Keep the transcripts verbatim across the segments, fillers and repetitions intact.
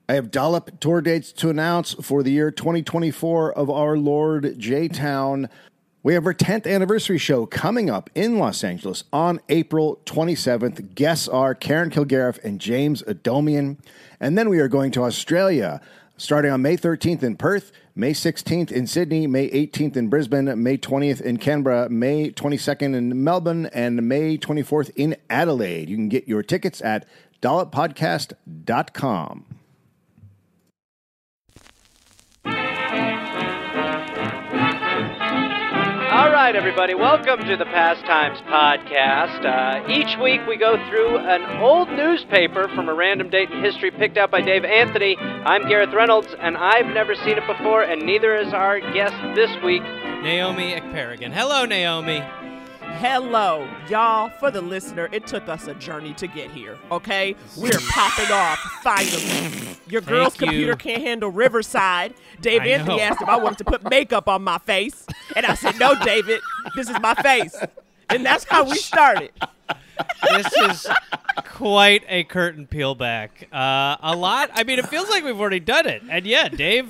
I have Dollop tour dates to announce for the year twenty twenty-four of our Lord J-Town. We have our tenth anniversary show coming up in Los Angeles on April twenty-seventh. Guests are Karen Kilgariff and James Adomian. And then we are going to Australia, starting on May thirteenth in Perth, May sixteenth in Sydney, May eighteenth in Brisbane, May twentieth in Canberra, May twenty-second in Melbourne, and May twenty-fourth in Adelaide. You can get your tickets at dollop podcast dot com. All right, everybody, welcome to the Pastimes Podcast. Uh, each week we go through an old newspaper from a random date in history picked out by Dave Anthony. I'm Gareth Reynolds, and I've never seen it before, and neither is our guest this week, Naomi Ekperigin. Hello, Naomi. Hello, y'all. For the listener, it took us a journey to get here, okay? We're popping off, finally. Your girl's Thank you. computer can't handle Riverside. Dave I Anthony know. asked if I wanted to put makeup on my face. And I said, no, David, this is my face. And that's how we started. This is quite a curtain peel back. Uh, a lot. I mean, it feels like we've already done it. And yeah, Dave,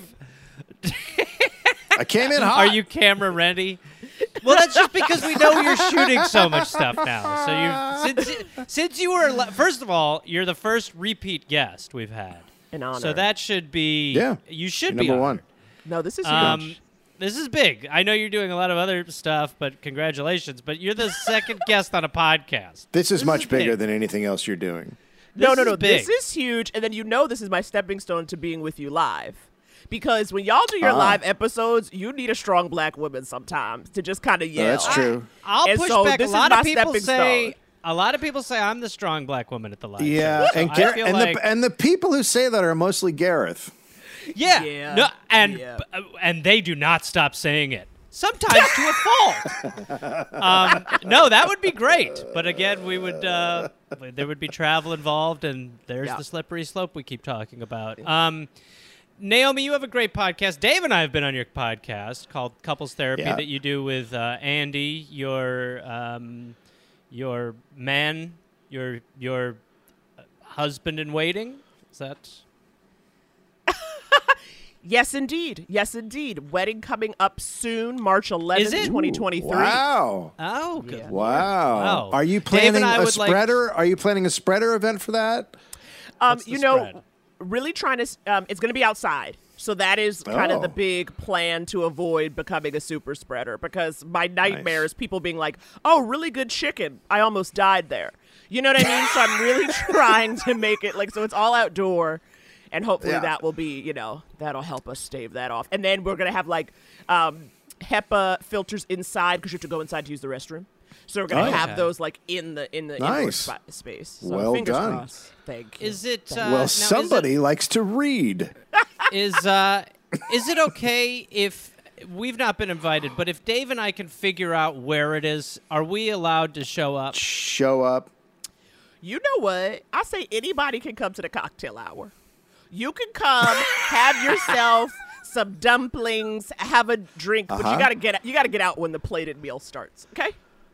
I came in hot. are you camera ready? Well, that's just because we know you're shooting so much stuff now. So you, since since you were first of all, you're the first repeat guest we've had. An honor. So that should be Yeah. You should Number be honored. one. No, this is huge. Um, this is big. I know you're doing a lot of other stuff, but congratulations. But you're the second guest on a podcast. This is This much is bigger big. than anything else you're doing. no, this no, is no. big. This is huge. And then you know this is my stepping stone to being with you live. Because when y'all do your Ah. live episodes, you need a strong black woman sometimes to just kind of yell. That's true. I'll And push so back. A this is lot my of people stepping say. stone. A lot of people say I'm the strong black woman at the live. Yeah, show. So and I Gar- feel and like, the and the people who say that are mostly Gareth. yeah, Yeah, no, and yeah. uh, and they do not stop saying it. Sometimes to a fault. Um, no, that would be great. But again, we would uh, there would be travel involved, and there's Yeah. the slippery slope we keep talking about. Um, Naomi, you have a great podcast. Dave and I have been on your podcast called Couples Therapy Yeah. that you do with uh, Andy, your um, your man, your your husband in waiting. Is that? Yes, indeed. Yes, indeed. Wedding coming up soon, March eleventh, Is it? twenty twenty-three. Wow. Oh, good. Yeah. Wow. Wow. Are you Dave planning and I a would like- spreader? Are you planning a spreader event for that? Um, What's the you know, spread? really trying to. s- Um, it's going to be outside, so that is kind Oh. of the big plan to avoid becoming a super spreader. Because my nightmare is people being like, "Oh, really good chicken. I almost died there." You know what I mean? So I'm really trying to make it like so it's all outdoor. And hopefully Yeah. that will be, you know, that'll help us stave that off. And then we're going to have like um, HEPA filters inside because you have to go inside to use the restroom. So we're going to Oh. have Okay. those like in the in the indoor Nice. spa- space. So Well fingers done. crossed. Thank you. Is it? Uh, now, well, is it- somebody likes to read. is uh is it okay if we've not been invited, but if Dave and I can figure out where it is, are we allowed to show up? Show up. You know what? I say anybody can come to the cocktail hour. You can come, have yourself some dumplings, have a drink, but Uh-huh. you gotta get you gotta get out when the plated meal starts. Okay?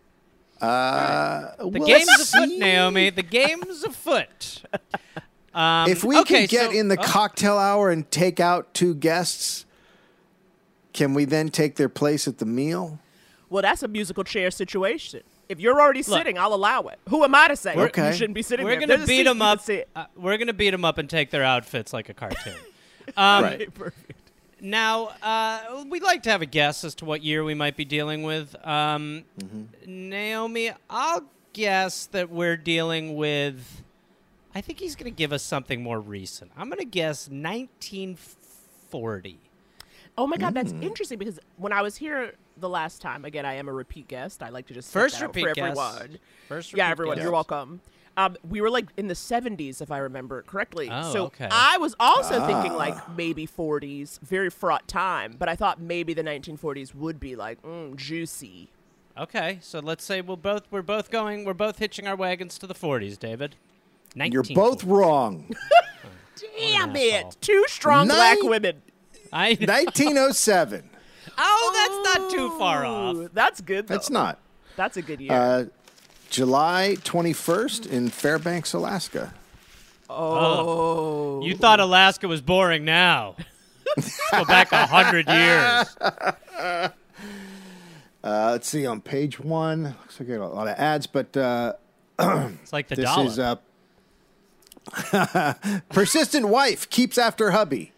Uh, The we'll game's afoot, see. Naomi. The game's afoot. Um, If we okay, can get so- in the oh, cocktail hour and take out two guests, can we then take their place at the meal? Well, that's a musical chair situation. If you're already Look. sitting, I'll allow it. Who am I to say Okay. you shouldn't be sitting we're there? gonna There's a beat seat, them you can up. sit. Uh, we're gonna beat them up and take their outfits like a cartoon. Um, Right. Perfect. Now, uh, we'd like to have a guess as to what year we might be dealing with. Um, Naomi, I'll guess that we're dealing with. I think he's going to give us something more recent. I'm going to guess nineteen forty. Oh my God, that's Mm. interesting because when I was here the last time, again, I am a repeat guest. I like to just set First that out repeat for guest. everyone. First Yeah, repeat everyone, guest. you're welcome. Um, we were like in the seventies, if I remember it correctly. Oh, so okay. I was also thinking Ah. like maybe forties, very fraught time. But I thought maybe the nineteen forties would be like mm, juicy. Okay, so let's say we'll both we're both going we're both hitching our wagons to the forties, David. You're both nineteen forty. wrong. Damn an it! asshole. Two strong black Nine- women. I nineteen oh seven. oh, that's not too far off. Ooh, That's good. Though. That's not. That's a good year. Uh, July twenty-first in Fairbanks, Alaska. oh, You thought Alaska was boring now. Let's go back a hundred years. Uh, let's see, on page one, looks like I got a lot of ads, but uh, It's like the this dollar. is uh, persistent wife keeps after hubby.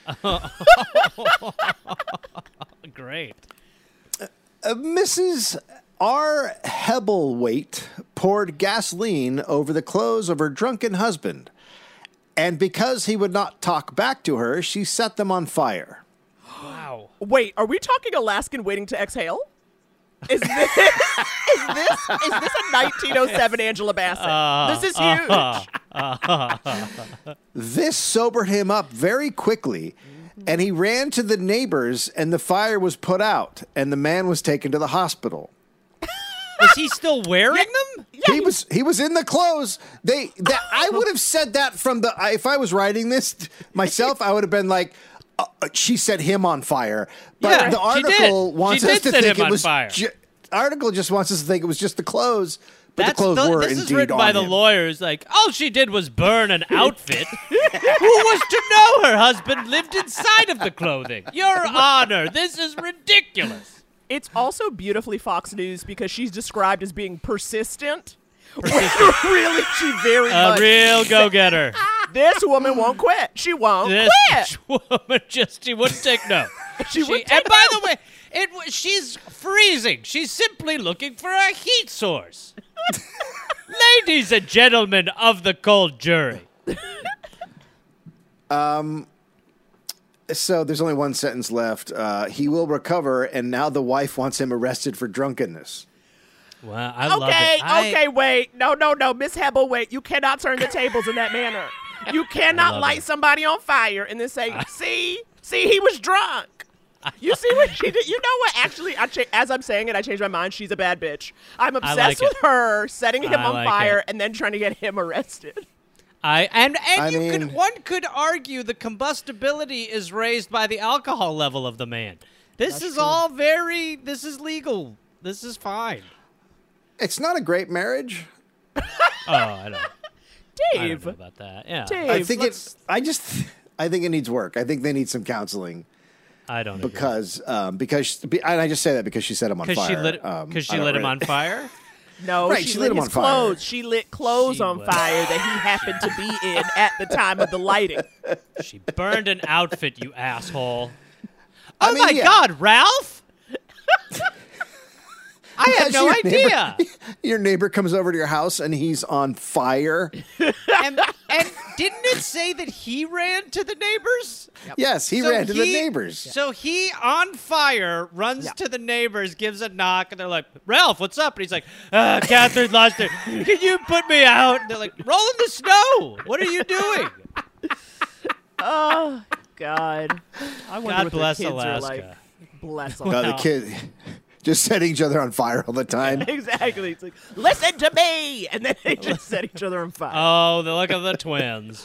Great. Uh, Missus R. Hebelwaite poured gasoline over the clothes of her drunken husband, and because he would not talk back to her, she set them on fire. Wow. Wait, are we talking Alaskan waiting to exhale? Is this is this is this a nineteen oh seven Angela Bassett? Uh, this is huge. uh, uh, This sobered him up very quickly, and he ran to the neighbors, and the fire was put out, and the man was taken to the hospital. Was he still wearing them? He was he was in the clothes. They that I would have said that from the if I was writing this myself, I would have been like, uh, she set him on fire. But Yeah, the she article did. wants She us did to set think him it on was. fire. Ju- article just wants us to think it was just the clothes, but That's the clothes the- were this indeed is written on by the him. lawyers. Like, all she did was burn an outfit. Who was to know her husband lived inside of the clothing? Your Honor, this is ridiculous. It's also beautifully Fox News because she's described as being persistent. Persistent. Really, she very A much. real go-getter. This woman won't quit. She won't This quit. woman just, she wouldn't take no. She wouldn't take And by no. the way, it wa- she's freezing. She's simply looking for a heat source. Ladies and gentlemen of the cold jury. So there's only one sentence left. Uh, he will recover, and now the wife wants him arrested for drunkenness. Well, I love Okay, it. I- okay, wait. No, no, no. Miss Hebel, wait. You cannot turn the tables in that manner. You cannot love light it. somebody on fire and then say, see, see, he was drunk. You see what she did? You know what? Actually, I cha- as I'm saying it, I changed my mind. She's a bad bitch. I'm obsessed like with it. her setting him I on like fire it. and then trying to get him arrested. I and and I you mean- could one could argue the combustibility is raised by the alcohol level of the man. This is all very. This is legal. This is fine. It's not a great marriage. Oh, I don't. I don't Dave, know about that. Yeah, Dave, I think let's- it's. I just. I think it needs work. I think they need some counseling I don't agree. because um, because and I just say that because she set him on Because fire. she lit Um, because I she don't lit him really- on fire. No, Right, she, she lit, lit him his on fire. clothes. She lit clothes She on was- fire that he happened to be in at the time of the lighting. She burned an outfit, you asshole. I Oh mean, my yeah. God, Ralph! I had As no your idea. neighbor- your neighbor comes over to your house and he's on fire. and, and didn't it say that he ran to the neighbors? Yes, he So ran to the he- neighbors. So he, on fire, runs Yeah. to the neighbors, gives a knock, and they're like, Ralph, what's up? And he's like, uh, Catherine lost her. Can you put me out? And they're like, roll in the snow. What are you doing? Oh, God. I wonder God what bless their kids are Alaska. like. Bless No, them. the Wow. kid just setting each other on fire all the time. Exactly. It's like, listen to me! And then they just set each other on fire. Oh, the look of the twins.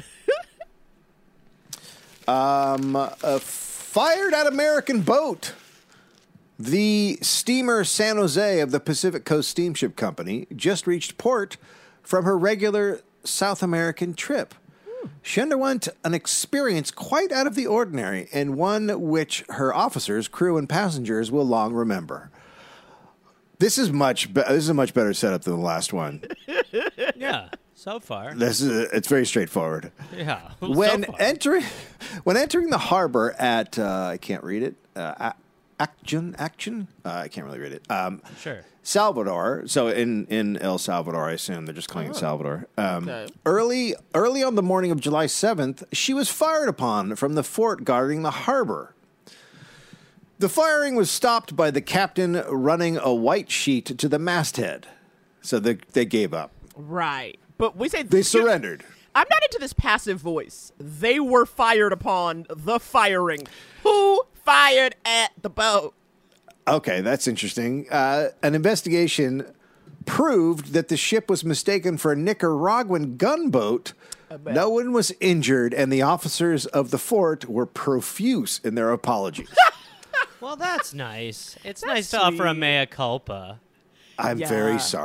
Um, a fired at American boat. The steamer San Jose of the Pacific Coast Steamship Company just reached port from her regular South American trip. She underwent an experience quite out of the ordinary and one which her officers, crew, and passengers will long remember. This is much. Be- this is a much better setup than the last one. Yeah, so far. This is. It's very straightforward. Yeah. When so far. entering, when entering the harbor at uh, I can't read it. Uh, Action, action. Uh, I can't really read it. Um, Sure. Salvador. So in, in El Salvador, I assume they're just calling it Salvador. Um, Okay. Early early on the morning of July seventh, she was fired upon from the fort guarding the harbor. The firing was stopped by the captain running a white sheet to the masthead. So they they gave up. Right. But we say They surrendered. I'm not into this passive voice. They were fired upon the firing. Who fired at the boat? Okay, that's interesting. Uh, an investigation proved that the ship was mistaken for a Nicaraguan gunboat. No one was injured, and the officers of the fort were profuse in their apologies. Well, that's nice. It's That's nice to offer a sweet. mea culpa. I'm Yeah. very sorry.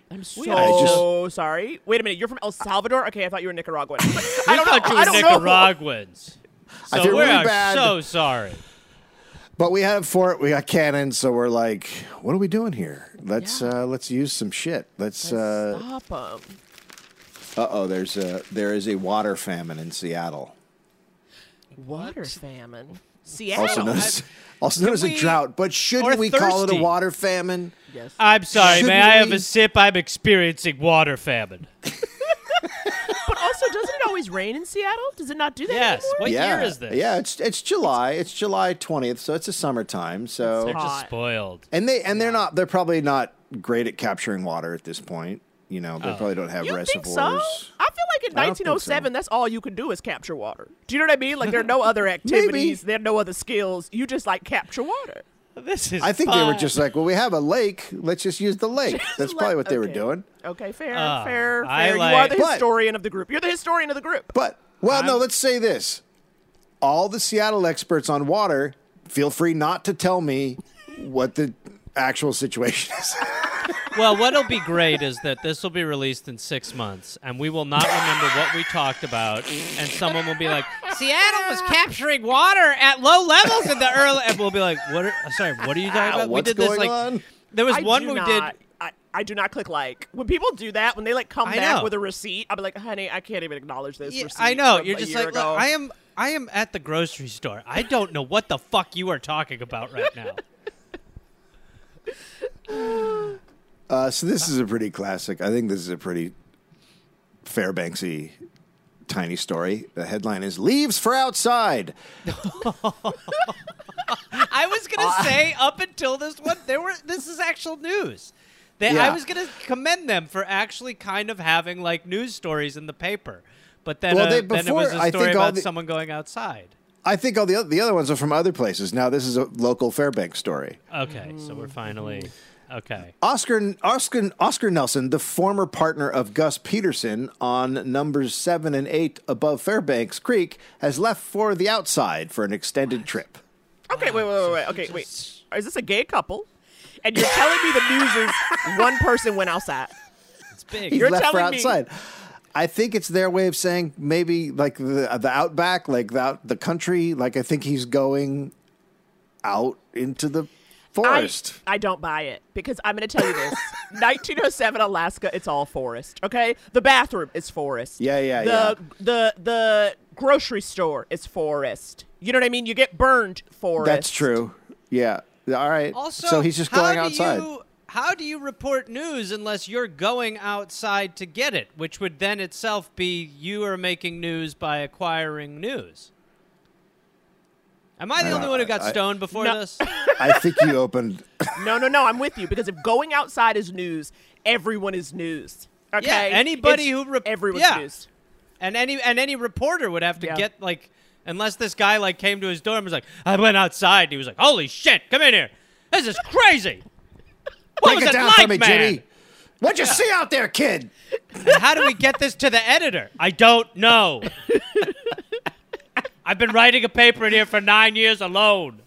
I'm so just- sorry. Wait a minute, you're from El Salvador? Okay, I thought you were Nicaraguan. We I don't thought know. you I were don't know. Nicaraguans. So I feel we really are bad. so sorry. But we have fort, we got cannons, so we're like, what are we doing here? Let's Yeah. uh, let's use some shit. Let's. Uh Stop 'em. oh, there's a there is a water famine in Seattle, Water famine. Seattle. also known as also known Can as a we- drought. But shouldn't or we call it a thirsty. water famine? Yes. I'm sorry. Shouldn't May I have we- a sip? I'm experiencing water famine. But also, doesn't it always rain in Seattle? Does it not do that Yes. anymore? What yeah, year is this? Yeah, it's it's July. It's July twentieth, so it's a summertime. So They're hot. just spoiled. and they and they're not they're probably not great at capturing water at this point. You know, they Oh. probably don't have You think reservoirs. so? I feel like in I don't think nineteen oh seven, so. that's all you can do is capture water. Do you know what I mean? Like there are no other activities, there are no other skills. You just like capture water. This is. I think they were fun. just like, well, we have a lake. Let's just use the lake. That's Let- probably what they were okay. doing. Okay, fair, Ah, fair, I fair. like- You are the But- historian of the group. You're the historian of the group. But well, no, I'm- let's say this: all the Seattle experts on water, feel free not to tell me what the actual situation is. Well, what'll be great is that this will be released in six months, and we will not remember what we talked about, and someone will be like, Seattle was capturing water at low levels in the early, and we'll be like, what? Are, sorry, what are you talking about? What's we did this going like on? there was I one do we not, did. I, I do not click like. When people do that, when they like come I back know. with a receipt, I'll be like, honey, I can't even acknowledge this Yeah, receipt. I know. from You're a just year like, look, ago. I am. I am at the grocery store. I don't know what the fuck you are talking about right now. Uh, so this is a pretty classic. I think this is a pretty Fairbanksy tiny story. The headline is "Leaves for Outside." I was gonna say up until this one, there were. This is actual news. They, Yeah. I was gonna commend them for actually kind of having like news stories in the paper, but then, Well, uh, they- then it before, was a I story think all about the- someone going outside. I think all the other, the other ones are from other places. Now this is a local Fairbanks story. Okay, so we're finally okay. Oscar Oscar Oscar Nelson, the former partner of Gus Peterson on numbers seven and eight above Fairbanks Creek, has left for the outside for an extended trip. Okay, wait, wait, wait, wait. Okay, wait. Is this a gay couple? And you're telling me the news is one person went outside? It's big. He's You're left for telling me- outside. I think it's their way of saying maybe like the the outback, like the out, the country. Like I think he's going out into the I, forest. I don't buy it because I'm going to tell you this. nineteen oh seven Alaska, it's all forest, okay? The bathroom is forest. Yeah, yeah, the, yeah. The the grocery store is forest. You know what I mean? You get burned forest. That's true. Yeah. All right. Also, so he's just how going do outside. You, how do you report news unless you're going outside to get it, which would then itself be you are making news by acquiring news? Am I the I only don't- one who got I- stoned before No. this? I think you opened. No, no, no, I'm with you because if going outside is news, everyone is news. Okay? Yeah, anybody It's who rep- everyone's yeah. news. And any and any reporter would have to Yeah. get like, unless this guy like came to his door and was like, I went outside. And he was like, holy shit, come in here. This is crazy. What Break was it it down like, for me, man? Jimmy. What'd you see out there, kid? And how do we get this to the editor? I don't know. I've been writing a paper in here for nine years alone.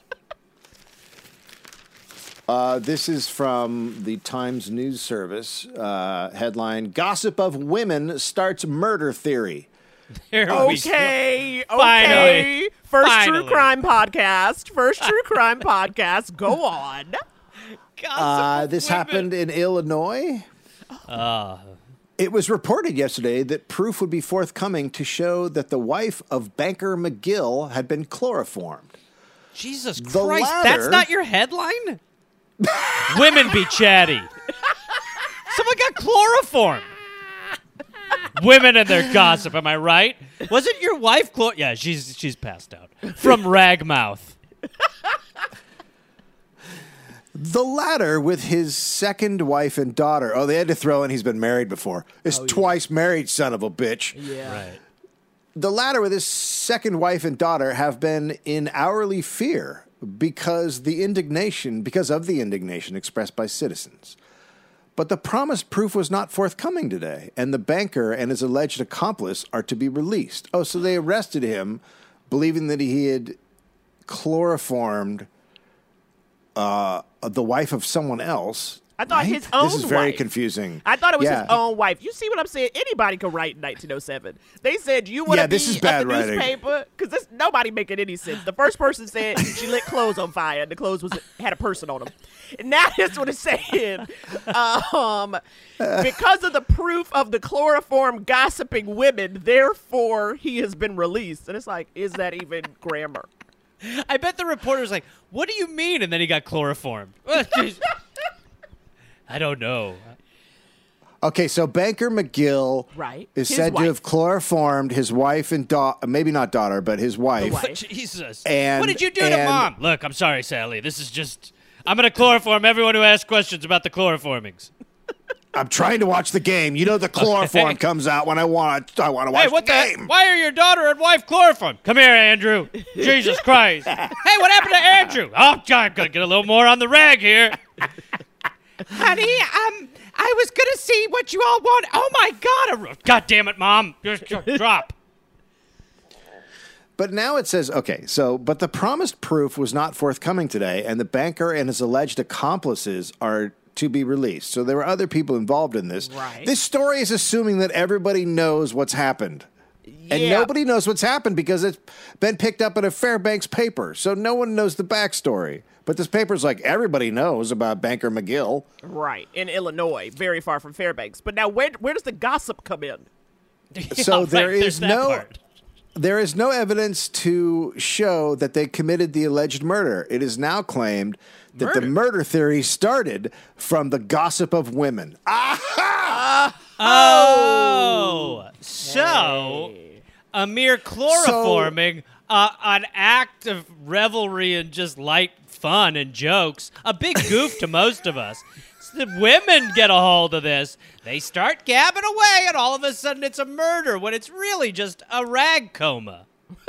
Uh, this is from the Times News Service. Uh, headline: Gossip of women starts murder theory. Here we go. Okay, okay. Finally. First Finally. true crime podcast. First true crime podcast. Go on. Gossip Uh, of this women. happened in Illinois. Uh, It was reported yesterday that proof would be forthcoming to show that the wife of banker McGill had been chloroformed. Jesus The Christ, latter- that's not your headline? Women be chatty. Someone got chloroform. Women and their gossip, am I right? Wasn't your wife chlor? Yeah, she's she's passed out from Ragmouth. The latter with his second wife and daughter. Oh, they had to throw in he's been married before. This twice married son of a bitch. Yeah. Right. The latter with his second wife and daughter have been in hourly fear because the indignation, because of the indignation expressed by citizens. But the promised proof was not forthcoming today, and the banker and his alleged accomplice are to be released. Oh, so they arrested him, believing that he had chloroformed uh, the wife of someone else. I thought Right? his own This is very wife. confusing. I thought it was Yeah. his own wife. You see what I'm saying? Anybody could write in nineteen oh seven. They said, you want to Yeah, be this is bad at the writing. newspaper? Because this nobody making any sense. The first person said she lit clothes on fire, and the clothes was had a person on them. And now that's what it's saying. Um, because of the proof of the chloroform gossiping women, therefore he has been released. And it's like, is that even grammar? I bet the reporter's like, what do you mean? And then he got chloroformed. I don't know. Okay, so Banker McGill Right. is His said wife. to have chloroformed his wife and daughter, maybe not daughter, but his wife. wife. Jesus. And- what did you do to and- Mom? Look, I'm sorry, Sally. This is just... I'm going to chloroform everyone who asks questions about the chloroformings. I'm trying to watch the game. You know the chloroform Okay. comes out when I want I want to watch Hey, what the the? game. Why are your daughter and wife chloroformed? Come here, Andrew. Jesus Christ. Hey, what happened to Andrew? Oh, God, I'm going to get a little more on the rag here. Honey, um, I was going to see what you all want. Oh, my God. God damn it, Mom. Just drop. But now it says, okay, so, but the promised proof was not forthcoming today, and the banker and his alleged accomplices are to be released. So there were other people involved in this. Right. This story is assuming that everybody knows what's happened. And Yeah. nobody knows what's happened because it's been picked up in a Fairbanks paper. So no one knows the backstory. But this paper's like, everybody knows about Banker McGill. Right. In Illinois, very far from Fairbanks. But now where where does the gossip come in? So Yeah, there right, is there's that no... part. There is no evidence to show that they committed the alleged murder. It is now claimed that the Murder? murder theory started from the gossip of women. Aha! Oh, so a mere chloroforming, uh, an act of revelry and just light fun and jokes, a big goof to most of us. So the women get a hold of this. They start gabbing away, and all of a sudden it's a murder when it's really just a rag coma.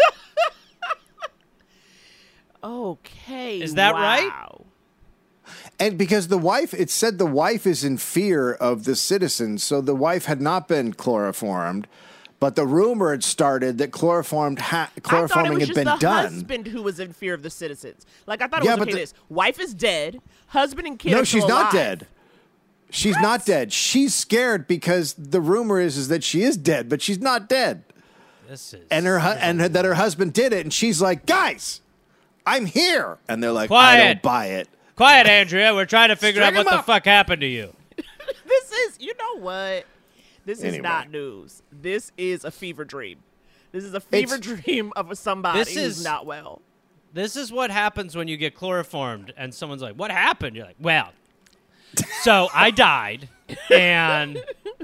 Okay. Is that right? wow. And because the wife, it said the wife is in fear of the citizens, so the wife had not been chloroformed, but the rumor had started that chloroformed ha- I thought it chloroforming was had just been the done. husband who was in fear of the citizens. Like I thought it Yeah, was but okay. the- this wife is dead, husband and kid. No, are she's still not alive. dead. She's not dead. She's scared because the rumor is, is that she is dead, but she's not dead. This is And her hu- and her, that her husband did it, and she's like, "Guys, I'm here," and they're like, "I Quiet. don't buy it." quiet, Andrea. We're trying to figure String out what him the up. fuck happened to you. This is, you know what? This is Anyway. not news. This is a fever dream. This is a fever It's- dream of somebody This who's is- not well. This is what happens when you get chloroformed and someone's like, what happened? You're like, well, so I died and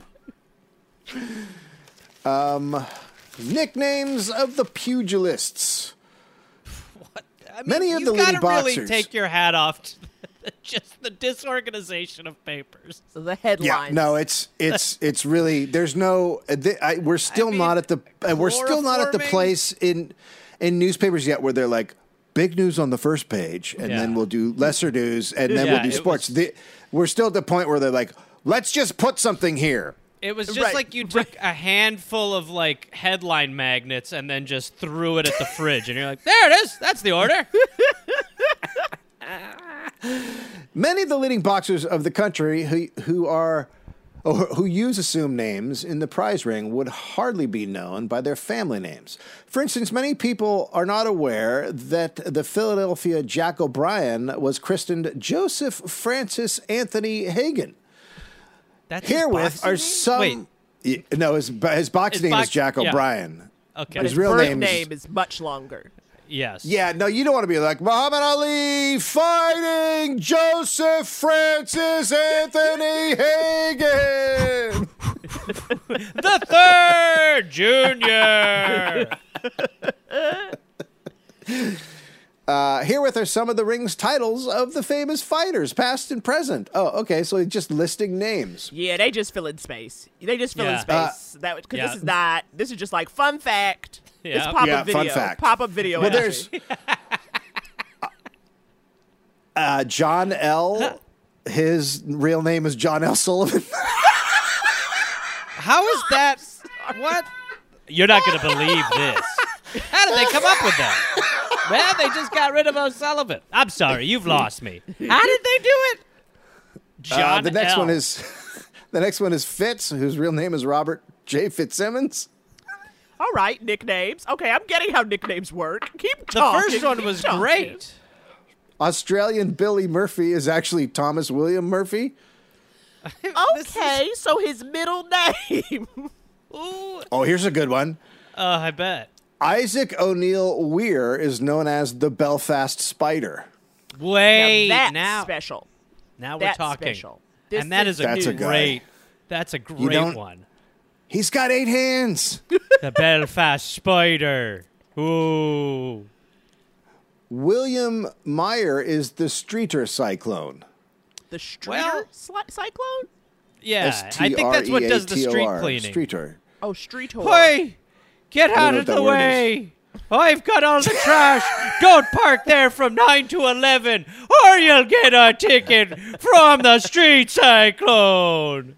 Nicknames of the pugilists. I mean, Many of you the leading gotta really boxers- take your hat off to just the disorganization of papers. So the Yeah, headlines. no, it's it's it's really there's no. uh, th- I, we're still mean, not at the uh, we're still not at the chloroforming- place in in newspapers yet where they're like big news on the first page, and Yeah. then we'll do lesser news, and then Yeah, we'll do it sports. was- The, we're still at the point where they're like, let's just put something here. It was just Right, like you took a handful of like headline magnets and then just threw it at the fridge, and you're like, there it is. That's the order. Many of the leading boxers of the country who who are or who use assumed names in the prize ring would hardly be known by their family names. For instance, many people are not aware that the Philadelphia Jack O'Brien was christened Joseph Francis Anthony Hagen. That's his Herewith boxing are name? some. Wait, Y- No, his, his box His name is box- Jack yeah. O'Brien. okay. But his his real birth name name, is- is much longer. Yes. Yeah, no, you don't want to be like Muhammad Ali fighting Joseph Francis Anthony Hagen. The third junior. Uh, herewith are some of the ring's titles of the famous fighters, past and present. Oh, okay, so he's just listing names. Yeah, they just fill in space. They just fill Yeah. in space. that because yeah. this is not. This is just like fun fact. Yeah. It's pop up Yeah, video. fun fact. Pop up video. Well, entry. there's uh, John L. His real name is John L. Sullivan. How is that? What? You're not going to believe this. How did they come up with that? Well, they just got rid of O'Sullivan. I'm sorry, you've lost me. How did they do it? John Uh, the next L. one is the next one is Fitz, whose real name is Robert J. Fitzsimmons. All right, nicknames. Okay, I'm getting how nicknames work. Keep The talking. first one keep was talking. great. Australian Billy Murphy is actually Thomas William Murphy. Okay, so his middle name. Ooh. Oh, here's a good one. Uh, I bet. Isaac O'Neill Weir is known as the Belfast Spider. Wait, now that's now, special. now we're That's talking. special. This And that is is a That's a guy. great, that's a great don't- one. He's got eight hands. The Belfast Spider. Ooh. William Meyer is the Streeter Cyclone. The Streeter Well- Sli- Cyclone? Yeah, I think that's what does the street S T R E A T O R, cleaning. Streeter. Oh, Street Horror. Hey, get don't out know of what that the word way. I've got all the trash. Don't park there from nine to eleven, or you'll get a ticket from the street cyclone.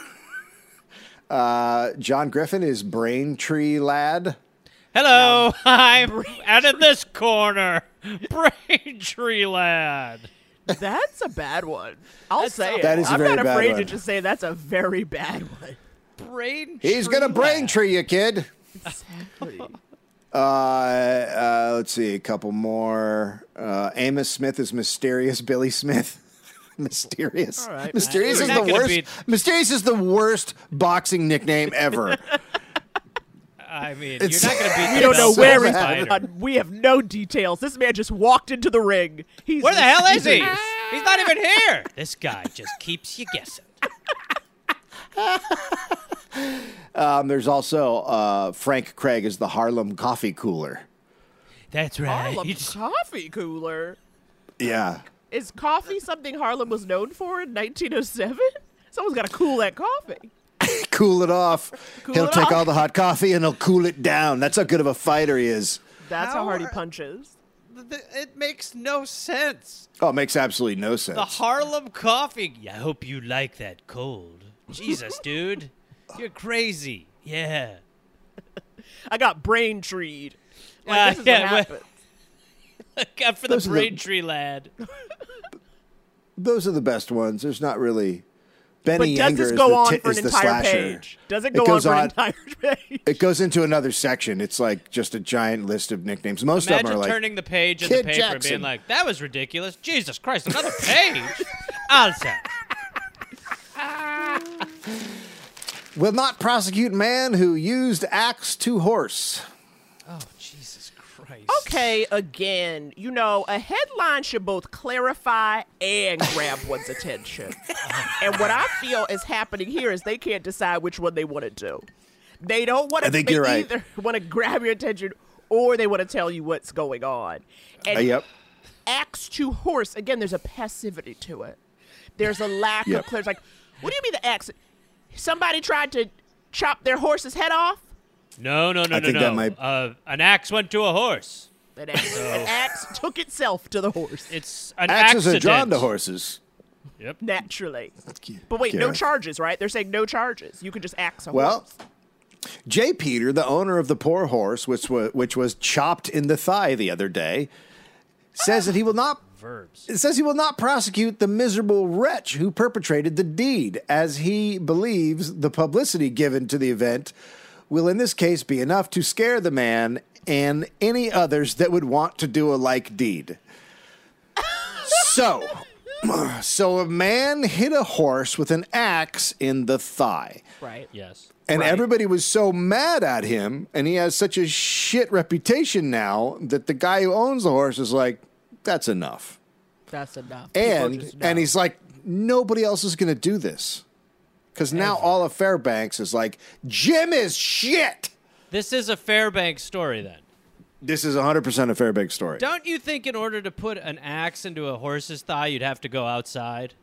Uh, John Griffin is Braintree Lad. Hello, I'm out of this corner. Braintree Lad. That's a bad one. I'll say it. That is a I'm very not bad afraid one. to just say that's a very bad one. Braintree He's gonna Lad. Braintree you, kid. Exactly. Uh, uh, let's see, a couple more. Uh, Amos Smith is Mysterious Billy Smith. Mysterious. All right. Mysterious You're is not the gonna worst. beat- Mysterious is the worst boxing nickname ever. I mean, It's- you're not going to beat We the don't know Belfast where he's Spider. gone. We have no details. This man just walked into the ring. He's Where the hell is he? mysterious. He's not even here. This guy just keeps you guessing. Um, there's also uh, Frank Craig is the Harlem Coffee Cooler. That's right. Harlem coffee cooler. Yeah. Is coffee something Harlem was known for in nineteen oh seven? Someone's got to cool that coffee. Cool it off. Cool he'll it take off. all the hot coffee and he'll cool it down. That's how good of a fighter he is. That's how, How hard he are- punches. Th- It makes no sense. Oh, it makes absolutely no sense. The Harlem Coffee. I hope you like that cold. Jesus, dude. You're crazy. Yeah. I got brain treed. Like, Uh, this is yeah, what well- happens. Look out for the Those are the- Braintree Lad. Those are the best ones. There's not really. But Benny does Yeager this is go the on ti- for an is the entire slasher. page? Does it It go on goes for an on- entire page? It goes into another section. It's like just a giant list of nicknames. Most of Imagine them are like turning the page in the Kid paper and Jackson. being like, that was ridiculous. Jesus Christ, another page? Also. will not prosecute man who used axe to horse. Oh, Jesus Christ. Okay, again, you know, a headline should both clarify and grab one's attention. And what I feel is happening here is they can't decide which one they want to do. They don't want I to think they you're right. either want to grab your attention or they want to tell you what's going on. And Uh, yep. axe to horse, again, there's a passivity to it. There's a lack Yep. of clarity. Like, what do you mean the axe? Somebody tried to chop their horse's head off? No, no, no, I no, think no. that might- Uh, an axe went to a horse. An axe, an axe took itself to the horse, It's an Axes accident. are drawn to horses. Yep. naturally. But wait, no Gareth. charges, right? They're saying no charges. You could just axe a Well, horse. J. Peter, the owner of the poor horse, which was, which was chopped in the thigh the other day, says that he will not. Verbs. It says he will not prosecute the miserable wretch who perpetrated the deed, as he believes the publicity given to the event will, in this case, be enough to scare the man and any others that would want to do a like deed. So, so a man hit a horse with an axe in the thigh. Right. Yes. And Right. everybody was so mad at him, and he has such a shit reputation now that the guy who owns the horse is like, that's enough. That's enough. People And just know. and he's like, nobody else is going to do this. Because now all of Fairbanks is like, Jim is shit. This is a Fairbanks story, then. This is one hundred percent a Fairbanks story. Don't you think in order to put an axe into a horse's thigh, you'd have to go outside?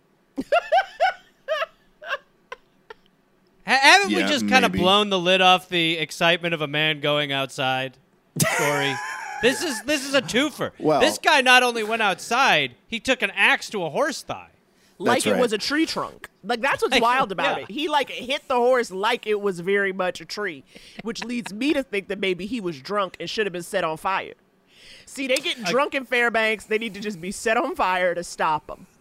Ha- Haven't we Yeah, just kind of maybe. blown the lid off the excitement of a man going outside story? This is this is a twofer. Well- this guy not only went outside, he took an axe to a horse thigh. like That's it right. was a tree trunk. Like that's what's Like, wild about yeah. it. He like hit the horse like it was very much a tree, which leads me to think that maybe he was drunk and should have been set on fire. See, they get drunk in Fairbanks. They need to just be set on fire to stop them.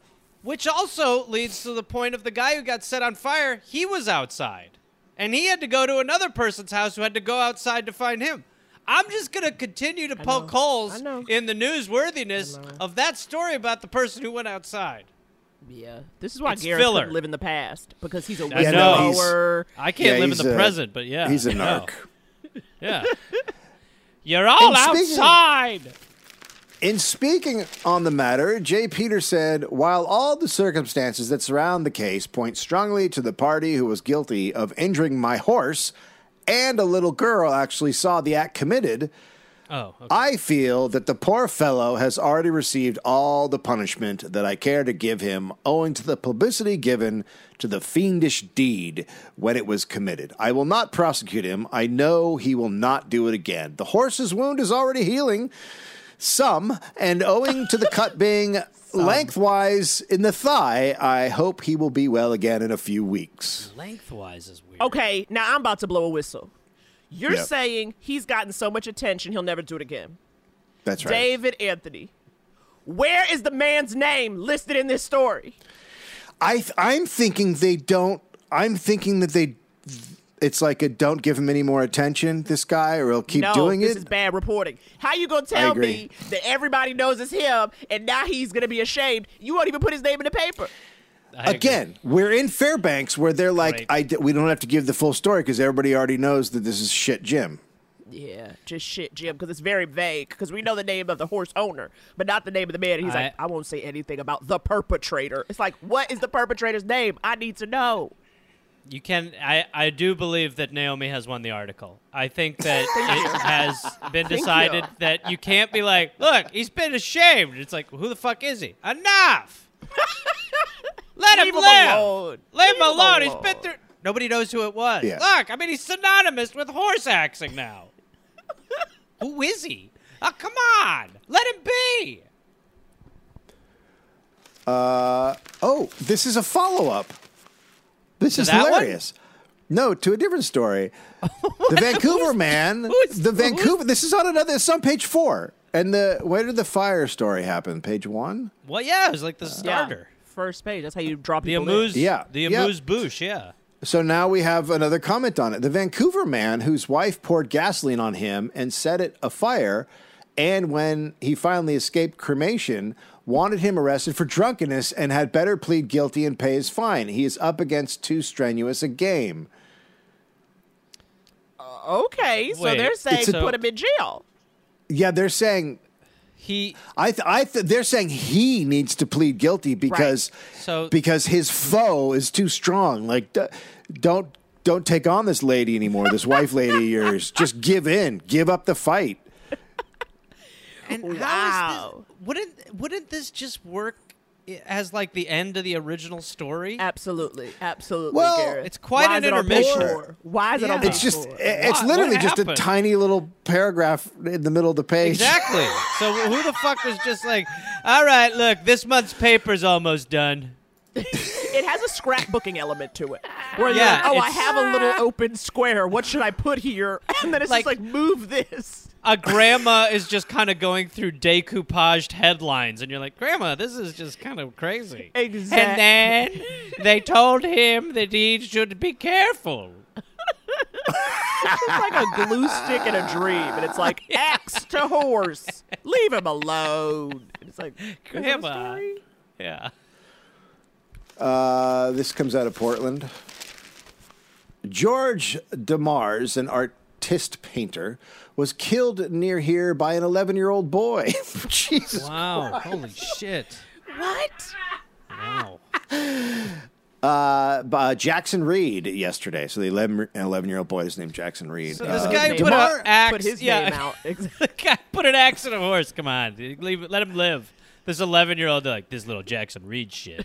Which also leads to the point of the guy who got set on fire. He was outside. And he had to go to another person's house who had to go outside to find him. I'm just going to continue to poke holes in the newsworthiness of that story about the person who went outside. Yeah. This is why It's Garrett filler. couldn't live in the past, because he's a I know. whistleblower. I can't Yeah, live in he's the a- present, but yeah. He's a no. narc. Yeah. You're all And speaking- outside. In speaking on the matter, Jay Peter said, while all the circumstances that surround the case point strongly to the party who was guilty of injuring my horse and a little girl actually saw the act committed, Oh, okay. I feel that the poor fellow has already received all the punishment that I care to give him owing to the publicity given to the fiendish deed when it was committed. I will not prosecute him. I know he will not do it again. The horse's wound is already healing some, and owing to the cut being lengthwise in the thigh, I hope he will be well again in a few weeks. Lengthwise is weird. Okay, now I'm about to blow a whistle. You're Yep. saying he's gotten so much attention he'll never do it again. That's right. David Anthony. Where is the man's name listed in this story? I th- I'm thinking they don't. I'm thinking that they. It's like a don't give him any more attention, this guy, or he'll keep no, doing this it. is bad reporting. How you gonna tell agree. me that everybody knows it's him and now he's gonna be ashamed? You won't even put his name in the paper. I agree. Again, we're in Fairbanks where they're like, Right. I d- we don't have to give the full story because everybody already knows that this is shit Jim. Yeah, just shit, Jim, because it's very vague. Because we know the name of the horse owner, but not the name of the man. And he's I- like, I won't say anything about the perpetrator. It's like, what is the perpetrator's name? I need to know. You can. I, I do believe that Naomi has won the article. I think that it has been Thank decided you. that you can't be like, look, he's been ashamed. It's like, who the fuck is he? Enough. Let Leave him him live. alone. Leave him Leave him alone. He's alone. been through. Nobody knows who it was. Yeah. Look, I mean, he's synonymous with horse axing now. Who is he? Oh, come on. Let him be. Oh, this is a follow up. This To is that one? hilarious. No, to a different story. The Vancouver man. who's- the who's- Vancouver. This is on another. It's on page four. And the where did the fire story happen? Page one. Well, yeah, it was like the Yeah, starter. first page. That's how you draw The people in. amuse. Yeah. The Yep. amuse bouche, yeah. So now we have another comment on it. The Vancouver man whose wife poured gasoline on him and set it afire, and when he finally escaped cremation, wanted him arrested for drunkenness and had better plead guilty and pay his fine. He is up against too strenuous a game. Okay, so Wait, they're saying it's a- put him in jail. Yeah, they're saying. He I, th- I th- they're saying he needs to plead guilty because So- because his foe is too strong. Like, d- don't don't take on this lady anymore. This wife lady of yours. Just give in. Give up the fight. And how is Wow. this, wouldn't wouldn't this just work i- as like the end of the original story? Absolutely, absolutely. Well, Garrett. it's quite Why an is it on page intermission. four? Why is it on Yeah. page It's just four? it's What- literally what just a happened? tiny little paragraph in the middle of the page. Exactly. So who the fuck was just like, all right, look, this month's paper's almost done. It has a scrapbooking element to it. Where you're Yeah, like, oh, I it's- have a little open square. What should I put here? And then it's Like- just like, move this. A grandma is just kind of going through decoupaged headlines, and you're like, Grandma, this is just kind of crazy. Exact- And then they told him that he should be careful. It's like a glue stick in a dream. And it's like, axe to horse. Leave him alone. And it's like, is that a Grandma. story? Yeah. Uh, this comes out of Portland. George DeMars, an artist painter, was killed near here by an eleven-year-old boy. Jesus. Wow. Holy shit. What? Wow. Uh, uh, Jackson Reed yesterday. So the eleven-year-old boy is named Jackson Reed. So this Uh, guy name put DeMar- an axe. Put his yeah. name out. The guy put an axe on a horse. Come on, leave it, let him live. This eleven-year-old like this little Jackson Reed shit.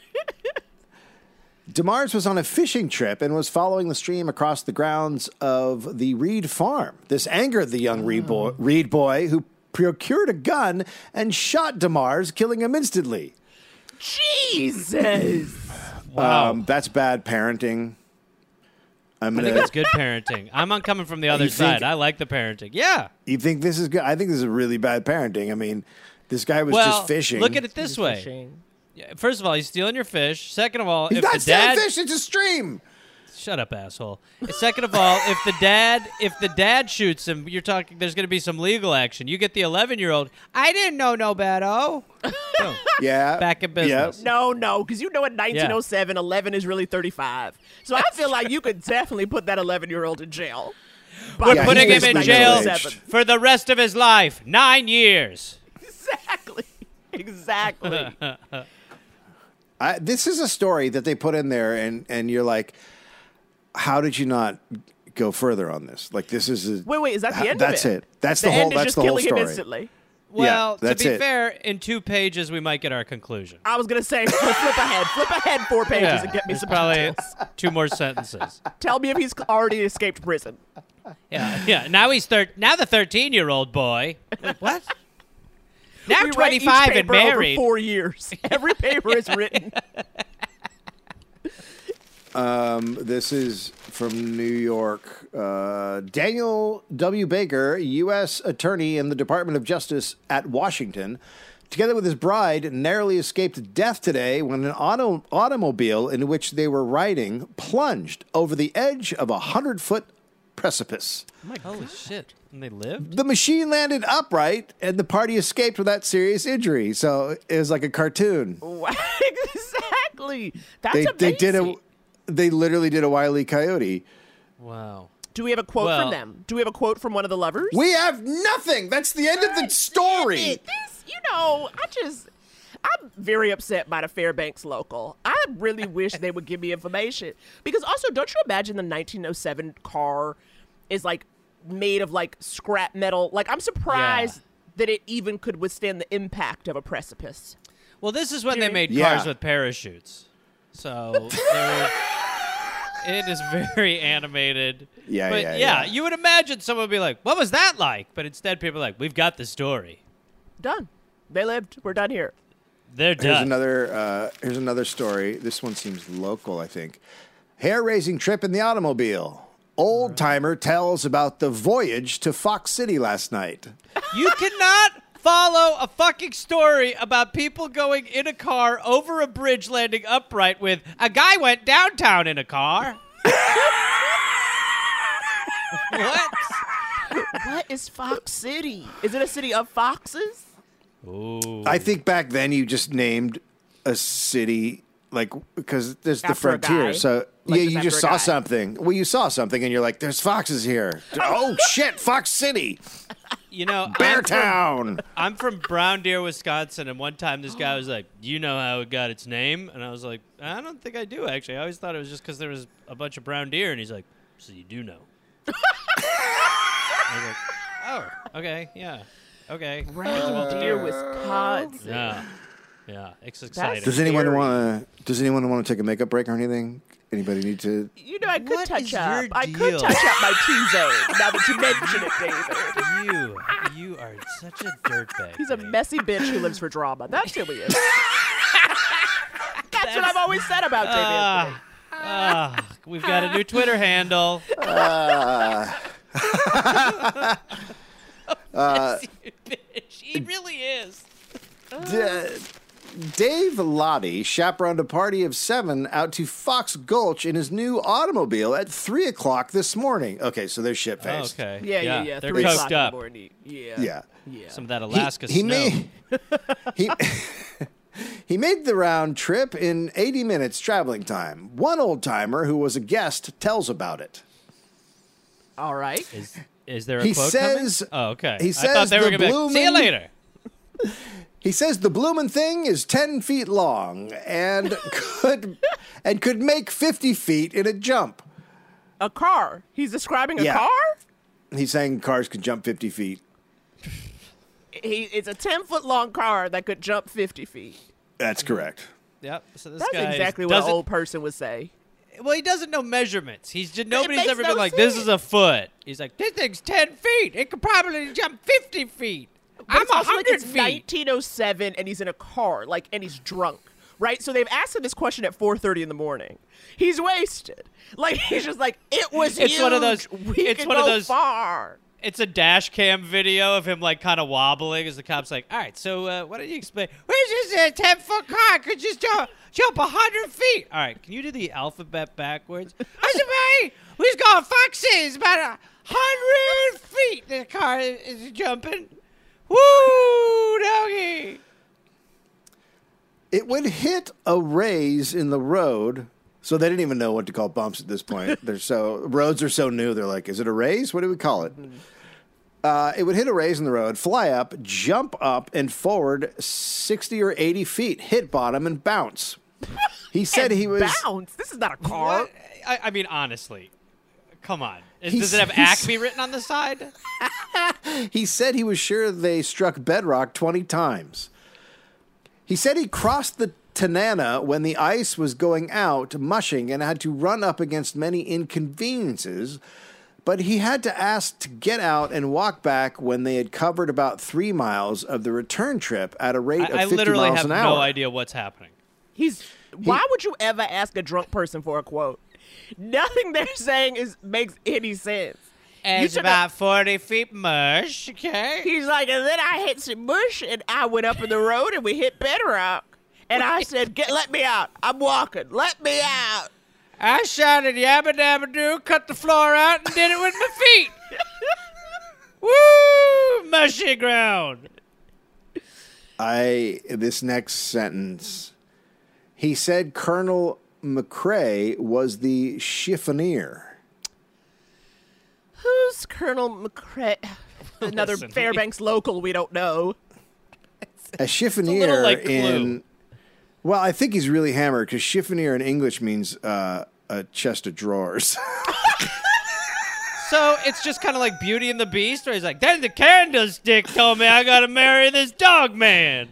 DeMars was on a fishing trip and was following the stream across the grounds of the Reed farm. This angered the young Reed, boy, Reed boy, who procured a gun and shot DeMars, killing him instantly. Jesus. Wow. Um, that's bad parenting. I'm I think gonna. that's good parenting. I'm on coming from the other You think- side. I like the parenting. Yeah. You think this is good? I think this is really bad parenting. I mean, this guy was Well, just fishing. look at it this way. Fishing. First of all, he's stealing your fish. Second of all, He's if not the stealing dad fish. It's a stream. Shut up, asshole. Second of all, if the dad if the dad shoots him, you're talking there's going to be some legal action. You get the eleven-year-old, I didn't know no better. Boom. Yeah. Back in business. Yep. No, no, because you know in nineteen oh seven, eleven is really thirty-five. So I feel like you could definitely put that eleven-year-old in jail. We're Yeah, putting he's him in basically jail middle-aged. for the rest of his life. Nine years. Exactly. Exactly. I, this is a story that they put in there, and, and you're like, how did you not go further on this? Like, this is a, Wait, wait, is that the end That's of it. it? That's the, the, whole. end is That's just the whole killing story. him instantly. Well, to that's be it. fair, in two pages we might get our conclusion. I was gonna say, flip ahead, flip ahead four pages Yeah, and get me it's some probably details. two more sentences. Tell me if he's already escaped prison. Yeah, yeah. Now he's thir- Now the thirteen-year-old boy. Wait, what? Now We write each twenty-five and paper over married. four years. Every paper is written. Um, this is from New York. Uh, Daniel W. Baker, U S attorney in the Department of Justice at Washington, together with his bride, narrowly escaped death today when an auto- automobile in which they were riding plunged over the edge of a hundred-foot precipice. Holy shit! And they lived. The machine landed upright, and the party escaped without serious injury. So it was like a cartoon. Exactly. That's They amazing. they did a, they literally did a Wile E. Coyote. Wow. Do we have a quote Well- from them? Do we have a quote from one of the lovers? We have nothing. That's the end of the story. This, you know, I just, I'm very upset by the Fairbanks local. I really wish they would give me information. Because also, don't you imagine the nineteen oh seven car is like made of like scrap metal? Like, I'm surprised Yeah. that it even could withstand the impact of a precipice. Well, this is when they Dude. made Yeah. cars with parachutes. So they were, it is very animated. Yeah, but yeah, yeah. you would imagine someone would be like, "What was that like?" But instead, people are like, "We've got the story. Done. They lived. We're done here. They're Here's done." another. Uh, here's another story. This one seems local, I think. Hair-raising trip in the automobile. Old timer tells about the voyage to Fox City last night. You cannot follow a fucking story about people going in a car over a bridge landing upright with a guy went downtown in a car. What? What is Fox City? Is it a city of foxes? Ooh. I think back then you just named a city like because there's the After a frontier. guy? So Like yeah, just you after just a saw guy? something. Well, you saw something and you're like, "There's foxes here." Oh shit, Fox City, You know, I'm from, Beartown. I'm from Brown Deer, Wisconsin, and one time this guy was like, "Do you know how it got its name?" And I was like, "I don't think I do, actually. I always thought it was just because there was a bunch of brown deer." And he's like, "So you do know?" I was like, "Oh, okay, yeah, okay." Brown Deer, Wisconsin. Yeah, yeah, it's exciting. Does anyone Scary. want to? Does anyone want to take a makeup break or anything? Anybody need to? You know, I could What touch is up. your I deal? could touch up my T-zone now that you mention it, David. You, you are such a dirtbag. He's a Dave. messy bitch who lives for drama. That's who he is. That's, what I've always said about David. Anthony. Ah, ah, we've got a new Twitter handle. Messy bitch. He really is. D- Dave Lottie chaperoned a party of seven out to Fox Gulch in his new automobile at three o'clock this morning. Okay, so they're shit Oh, faced. okay. Yeah, yeah, yeah. They're Three o'clock coked in the up. morning. Yeah. Yeah. Yeah. Some of that He- Alaska he, snow. Made, he, he made the round trip in eighty minutes traveling time. One old timer who was a guest tells about it. All right. Is is there a He quote says- coming? Oh, okay. he I says thought they were the gonna be like, "See you blooming- later." He says the bloomin' thing is ten feet long and could and could make fifty feet in a jump. A car. He's describing a Yeah. car? He's saying cars can jump fifty feet. He, it's a ten-foot long car that could jump fifty feet. That's correct. Yep. So this That's guy exactly what an doesn't. old person would say. Well, he doesn't know measurements. He's just nobody's makes ever no been like, "This sense. is a foot." He's like, "This thing's ten feet. It could probably jump fifty feet." But I'm it's a also like hundred it's feet. nineteen oh seven and he's in a car, like, and he's drunk, right? So they've asked him this question at four thirty in the morning. He's wasted. Like, he's just like, it was It's huge. one of those- We it's can one of go those- far. It's a dash cam video of him, like, kind of wobbling as the cop's like, all right, so uh, what did you explain? Where's this uh, ten-foot car? Could just jump, jump one hundred feet. All right, can you do the alphabet backwards? I said, hey, we've got foxes about one hundred feet. The car is jumping. Woo, doggy. It would hit a raise in the road, so they didn't even know what to call bumps at this point. They're so roads are so new. They're like, is it a raise? What do we call it? Uh, it would hit a raise in the road, fly up, jump up and forward sixty or eighty feet, hit bottom, and bounce. He said And he was bounce. This is not a car. What? I, I mean, honestly, come on. Is, He's- does it have he's- Acme written on the side? He said he was sure they struck bedrock twenty times. He said he crossed the Tanana when the ice was going out, mushing, and had to run up against many inconveniences, but he had to ask to get out and walk back when they had covered about three miles of the return trip at a rate of I, I fifty literally miles have an hour. no idea what's happening. He's. Why would you ever ask a drunk person for a quote? Nothing they're saying is makes any sense. You It's took a- about forty feet mush, okay? He's like, and then I hit some mush, and I went up in the road, and we hit bedrock. And I said, "Get, let me out. I'm walking. Let me out." I shouted yabba dabba doo, cut the floor out, and did it with my feet. Woo! Mushy ground. I this next sentence. He said Colonel McCrae was the chiffonier. Who's Colonel McCrae? Another Listen, Fairbanks local we don't know. A chiffonier little like Clue. in well, I think he's really hammered because chiffonier in English means uh, a chest of drawers. So it's just kind of like Beauty and the Beast, where he's like, then the candlestick told me I gotta marry this dog man.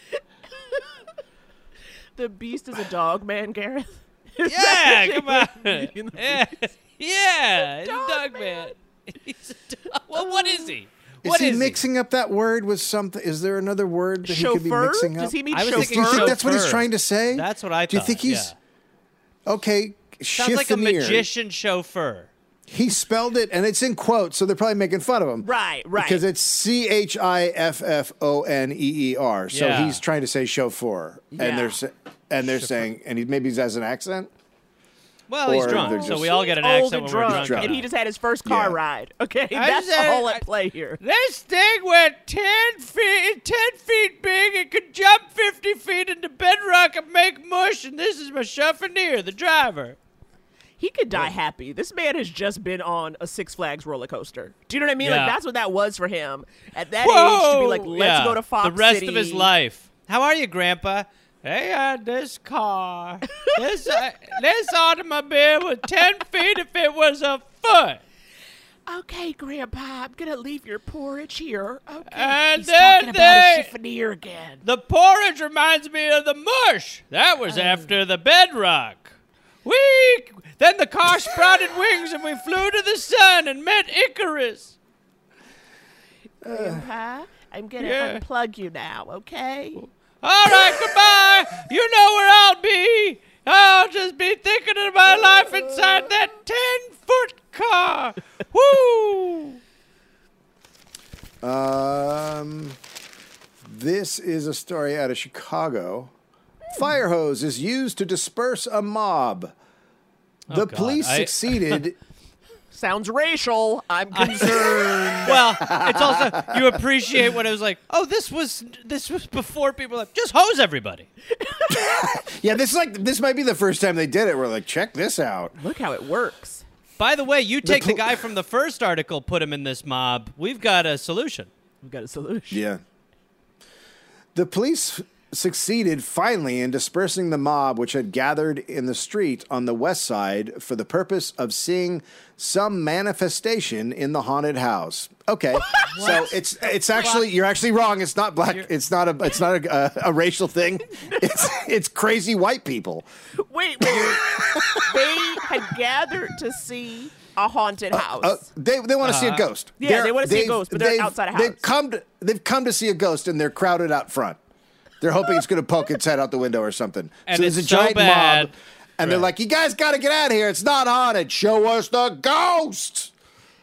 The Beast is a dog man, Gareth. Is Yeah, that come what on. Beauty and the Yeah, yeah, he's a Dog dog man. man. He's a dog. Well, what is he? Is What he is mixing up that word with something? Is there another word that he could be Chauffeur? mixing up? Does he mean I was chauffeur? Do you think Chauffeur. that's what he's trying to say? That's what I Do you thought, think he's okay? Sounds like a chiffonier. magician chauffeur. He spelled it, and it's in quotes, so they're probably making fun of him. Right, right. Because it's C H I F F O N E E R. So Yeah. he's trying to say chauffeur, Yeah. and they're sa- and they're saying, and he maybe he has an accent. Well, he's Or drunk, they're so just- we all get an He's old accent and when we're drunk, drunk. and he just had his first car Yeah. ride. Okay, I that's just had- all I- at play here. This thing went ten feet, ten feet big. It could jump fifty feet into bedrock and make mush. And this is my chiffonier, the driver. He could die happy. This man has just been on a Six Flags roller coaster. Do you know what I mean? Yeah. Like that's what that was for him at that age to be like, Whoa! let's Yeah, go to Fox the rest City. of his life. How are you, Grandpa? Hey, I had this car. this uh, this automobile was ten feet if it was a foot. Okay, Grandpa, I'm gonna leave your porridge here. Okay. And He's then talking about they- a chiffonier again. The porridge reminds me of the mush. That was after the bedrock. We then the car sprouted wings and we flew to the sun and met Icarus. Grandpa, I'm gonna Yeah. unplug you now. Okay. All right, goodbye. You know where I'll be. I'll just be thinking of my life inside that ten-foot car. Woo! Um, this is a story out of Chicago. Fire hose is used to disperse a mob. The Oh, God. police I- succeeded. Sounds racial. I'm concerned. Well, it's also you appreciate when it was like, oh, this was this was before people were like just hose everybody. Yeah, this is like this might be the first time they did it. We're like, check this out. Look how it works. By the way, you take the pol- guy from the first article, put him in this mob. We've got a solution. We've got a solution. Yeah. The police succeeded finally in dispersing the mob which had gathered in the street on the west side for the purpose of seeing some manifestation in the haunted house. Okay. So it's it's actually you're actually wrong. It's not black. It's not a it's not a, a, a racial thing. It's it's crazy white people. Wait, wait. They had gathered to see a haunted house. Uh, they they want to see a ghost. Yeah, They're- they wanna see a they've- ghost, but they're they've- outside a They've house. come to they've come to see a ghost and they're crowded out front. They're hoping it's going to poke its head out the window or something. And so there's a it's so giant bad. mob, and they're Right. like, "You guys got to get out of here! It's not haunted. Show us the ghost."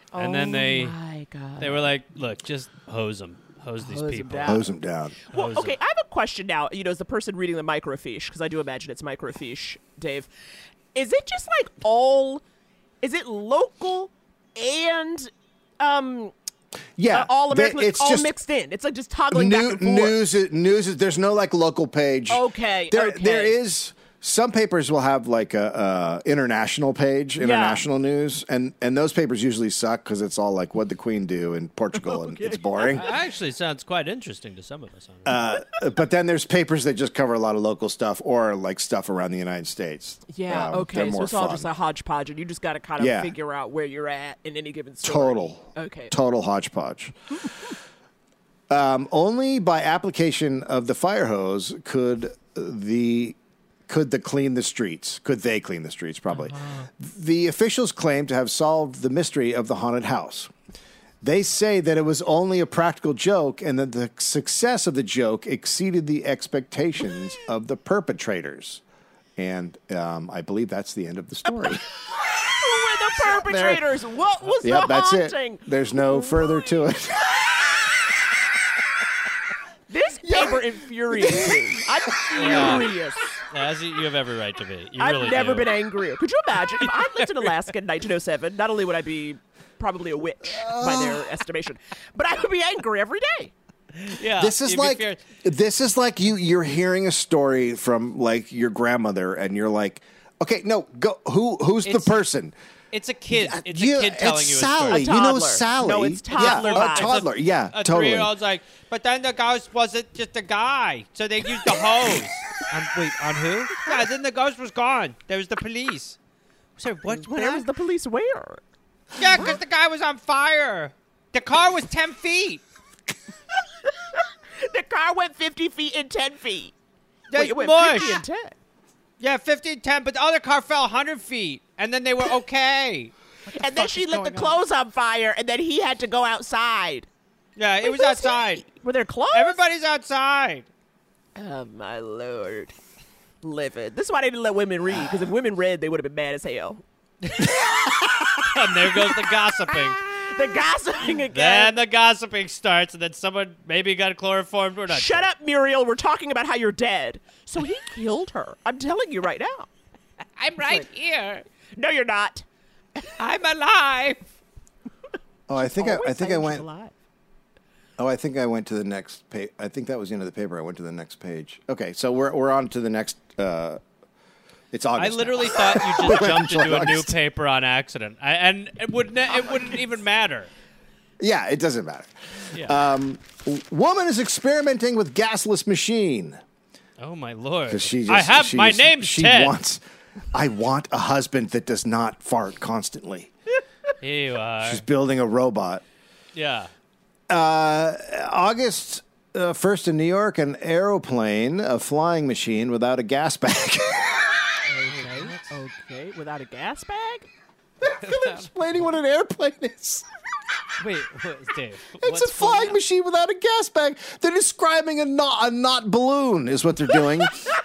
And oh then they my God. they were like, look, just hose them. Hose these Hose 'em people. down. Hose them down. Well, Hose okay, 'em. I have a question now. You know, as the person reading the microfiche, because I do imagine it's microfiche, Dave. Is it just like all? Is it local and um Yeah, uh, all they- American? Like, it's all just mixed in. It's like just toggling new, back and forth. news. is- News is there's no like local page. Okay, there okay. there is. Some papers will have like a, a international page, international news, and, and those papers usually suck because it's all like what the Queen do in Portugal, and it's boring. Actually, sounds quite interesting to some of us. Uh, but then there's papers that just cover a lot of local stuff or like stuff around the United States. Yeah, Um, okay. they're So more it's all fun. just a hodgepodge, and you just got to kind of Yeah. figure out where you're at in any given story. Total. Okay. Total hodgepodge. um, only by application of the fire hose could the could the clean the streets. Could they clean the streets? Probably. Uh-huh. The officials claim to have solved the mystery of the haunted house. They say that it was only a practical joke and that the success of the joke exceeded the expectations of the perpetrators. And um, I believe that's the end of the story. Who were the perpetrators? What was Yep, the that's haunting? it. There's no further to it. This paper infuriates me. I'm furious. As you you have every right to be. You I've really never do. been angrier. Could you imagine if I lived in Alaska in nineteen oh seven? Not only would I be probably a witch by their estimation, but I would be angry every day. Yeah, This is you'd be like fear- this is like you you're hearing a story from like your grandmother and you're like, okay, no, go who who's It's- the person? It's a kid. It's You- a kid telling it's you a Sally. story. A You know toddler. Sally. No, it's toddler Yeah, vibes. a toddler. Yeah, A totally. three-year-old's like, but then the ghost wasn't just a guy, so they used the hose. on, wait, on who? Yeah, then the ghost was gone. There was the police. Sorry, what? What? Where was the police? Where? Yeah, because the guy was on fire. The car was ten feet. The car went fifty feet and ten feet. There's Wait, it went mush. fifty and ten. Yeah, fifty and ten, but the other car fell one hundred feet, and then they were okay. And then fuck she is lit the going on? clothes on fire, and then he had to go outside. Yeah, it was Where's outside. he? Were there clothes? Everybody's outside. Oh, my Lord. Livid. This is why they didn't let women read, because if women read, they would have been mad as hell. And there goes the gossiping. The gossiping Then again. the gossiping starts, and then someone maybe got chloroformed. We're not Shut sure. up, Muriel. We're talking about how you're dead. So he killed her. I'm telling you right now. I'm right here. No, you're not. I'm alive. Oh, I think I, I Always think I saying she's went. alive. Oh, I think I went to the next page. I think that was the end of the paper. I went to the next page. Okay, so we're we're on to the next. Uh, it's August. I now. literally thought you just jumped July, into a new August. paper on accident, I, and it wouldn't. It wouldn't even matter. Yeah, it doesn't matter. Yeah. Um, w- woman is experimenting with gasless machine. Oh my lord! 'Cause she just, I have she my just- name's She Ted. wants. I want a husband that does not fart constantly. Here you are. She's building a robot. Yeah. Uh, August uh, first in New York, an aeroplane, a flying machine without a gas bag. Okay. Okay. Without a gas bag? Explaining what an airplane is. Wait, what, Dave. It's what's a flying going on? machine without a gas bag. They're describing a not a not balloon is what they're doing.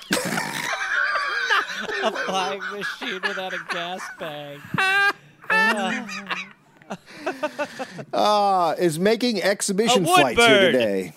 A flying machine without a gas bag. Uh, is making exhibition A wood flights here bird. today.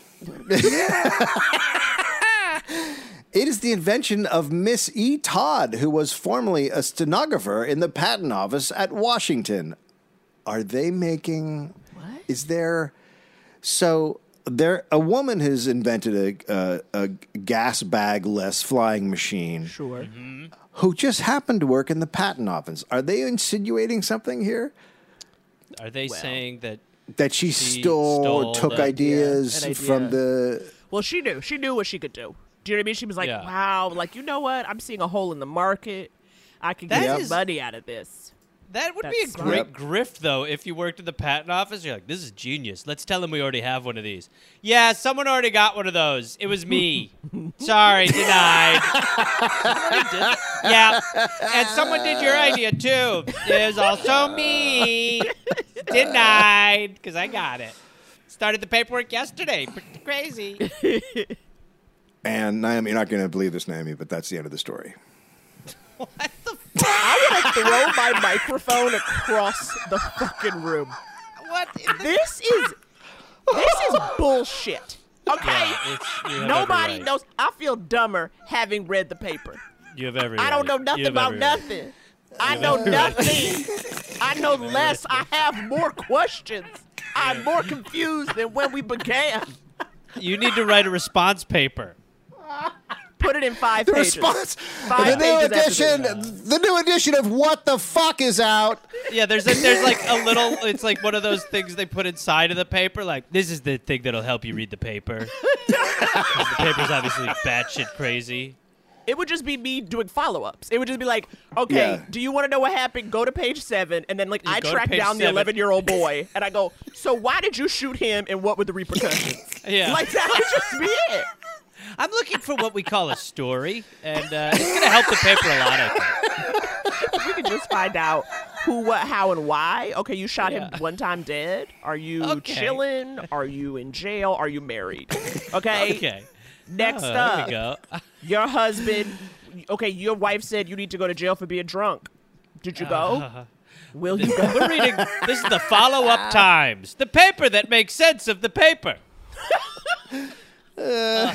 It is the invention of Miss E. Todd, who was formerly a stenographer in the patent office at Washington. Are they making? What? Is there? So there, a woman has invented a a, a gas bag-less flying machine. Sure. Mm-hmm. Who just happened to work in the patent office? Are they insinuating something here? Are they Well. saying that? That she, She stole, stole took the- ideas Yeah, an from idea. the. Well, she knew. She knew what she could do. Do you know what I mean? She was like, Yeah. wow, like, you know what? I'm seeing a hole in the market. I can That get some is- money out of this. That would That's be a smart. great Yep. grift, though, if you worked in the patent office. You're like, this is genius. Let's tell them we already have one of these. Yeah, someone already got one of those. It was me. Sorry, denied. Someone already did that. Yeah, and someone did your idea, too. It was also me. Denied, because I got it. Started the paperwork yesterday. Pretty crazy. And Naomi, you're not going to believe this, Naomi, but that's the end of the story. I want to throw my microphone across the fucking room. what? This is this is bullshit. Okay, Yeah, it's, you have nobody every right. knows. I feel dumber having read the paper. You have every I don't right. know nothing You have about every right. nothing. I know nothing. I know less. I have more questions. I'm more confused than when we began. You need to write a response paper. Put it in five The pages. response, Five the new pages after edition, the new edition of What the Fuck is out. Yeah, there's a, there's like a little. It's like one of those things they put inside of the paper. Like this is the thing that'll help you read the paper. 'Cause the paper's obviously batshit crazy. It would just be me doing follow-ups. It would just be like, okay, Yeah. do you want to know what happened? Go to page seven, and then like You I go to track page down the seven. eleven-year-old boy, and I go, so why did you shoot him, and what were the repercussions? Yeah. Like that would just be it. I'm looking for what we call a story, and uh, it's gonna help the paper a lot. I think. We could just find out who, what, how, and why. Okay, you shot Yeah. him one time dead. Are you Okay. chilling? Are you in jail? Are you married? Okay. Okay. Next Oh, up, there we go. your husband. Okay, your wife said you need to go to jail for being drunk. Did you go? Uh, Will you go? We're reading. This is the follow-up Times, the paper that makes sense of the paper. Uh,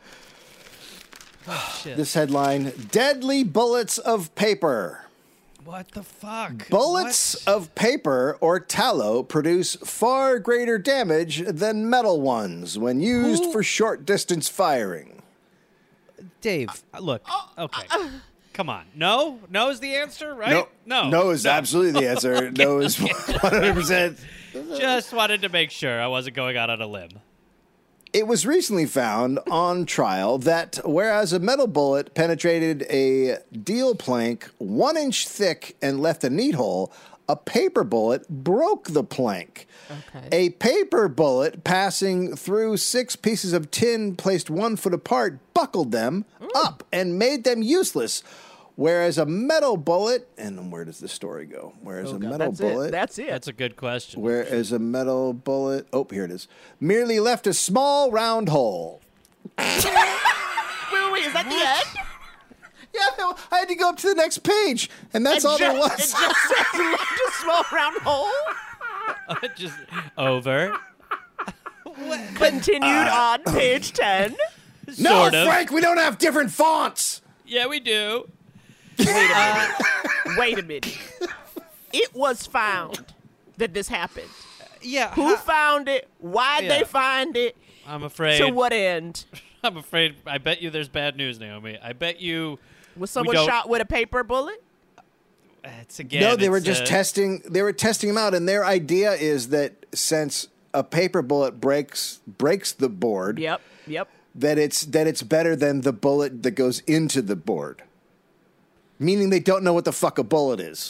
oh, shit. This headline: Deadly bullets of paper. What the fuck? Bullets What? of paper or tallow produce far greater damage than metal ones when used Who- for short distance firing. Dave, uh, look. Okay. Come on. No? No is the answer, right? No, No. no is absolutely the answer. No is one hundred percent. Just wanted to make sure I wasn't going out on a limb. It was recently found on trial that whereas a metal bullet penetrated a deal plank one inch thick and left a neat hole, a paper bullet broke the plank. Okay. A paper bullet passing through six pieces of tin placed one foot apart buckled them up and made them useless. Whereas a metal bullet, and where does the story go? Whereas a metal That's bullet, it. That's it. That's a good question. whereas a metal bullet, oh, here it is, merely left a small round hole. wait, wait, wait, is that the end? Yeah, no, I had to go up to the next page, and that's It all there just- was. It just says left a small round hole. Just over. Continued Uh, on page ten. no, Sort of. Frank, we don't have different fonts. Yeah, we do. Wait a minute. Wait a minute. It was found that this happened. Yeah. Who found it? Why'd Yeah. they find it? I'm afraid. To what end? I'm afraid. I bet you there's bad news, Naomi. I bet you. Was someone don't- shot with a paper bullet? It's again. No, they were it's, just uh, testing. They were testing them out, and their idea is that since a paper bullet breaks breaks the board, Yep. Yep. that it's that it's better than the bullet that goes into the board. Meaning they don't know what the fuck a bullet is.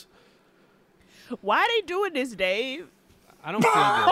Why are they doing this, Dave? I don't feel good.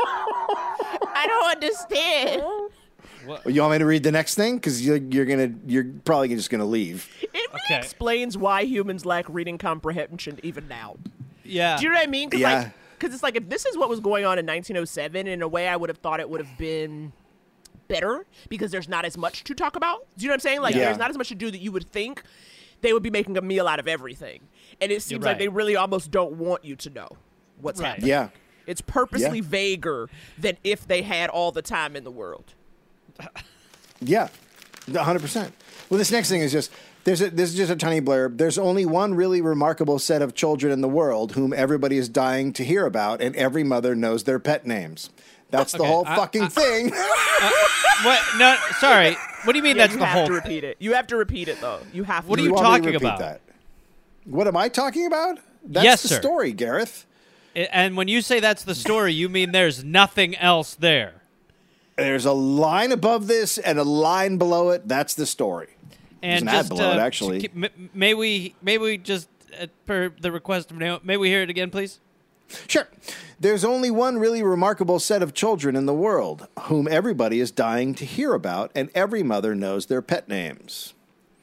I don't understand. You want me to read the next thing? Because you're, you're gonna you're probably just gonna leave. It really Okay. explains why humans lack reading comprehension even now. Yeah. Do you know what I mean? Cause Yeah. like, because it's like if this is what was going on in nineteen oh seven, in a way I would have thought it would have been better because there's not as much to talk about. Do you know what I'm saying? Like Yeah. there's not as much to do that you would think they would be making a meal out of everything. And it seems like right. they really almost don't want you to know what's Right. happening. Yeah. It's purposely Yeah. vaguer than if they had all the time in the world. Yeah, one hundred percent. Well, this next thing is just, there's a, this is just a tiny blurb. There's only one really remarkable set of children in the world whom everybody is dying to hear about, and every mother knows their pet names. That's the Okay, whole I- fucking I- thing. What? No, sorry. What do you mean Yeah, that's you the have whole? to repeat it. You have to repeat it though. You have What to. are you want me to talking repeat about? That? What am I talking about? That's Yes, the sir. story, Gareth. And when you say that's the story, you mean there's nothing else there. There's a line above this and a line below it. That's the story. And There's an ad just below it, uh, actually. to keep- m- may we? May we just, uh, per the request of Naomi, may we hear it again, please? Sure. There's only one really remarkable set of children in the world whom everybody is dying to hear about, and every mother knows their pet names.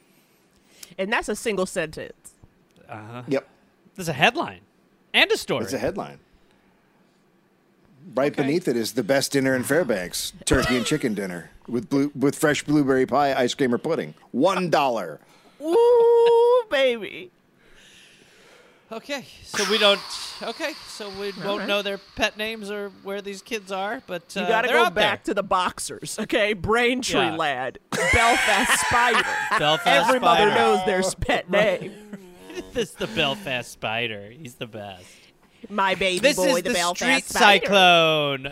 And that's a single sentence. Yep. There's a headline and a story. It's a headline. Right Okay. beneath it is the best dinner in Fairbanks, turkey and chicken dinner with blue, with fresh blueberry pie, ice cream, or pudding. One dollar. Ooh, baby. Okay, so we don't. Okay, so we won't right. know their pet names or where these kids are, but uh, You got to they're go out back there. to the boxers, okay? Braintree Yeah. Lad, Belfast Spider. Belfast Every Spider. mother knows their pet name. This is the Belfast Spider. He's the best. My baby This boy, is the, the Belfast street Spider. cyclone.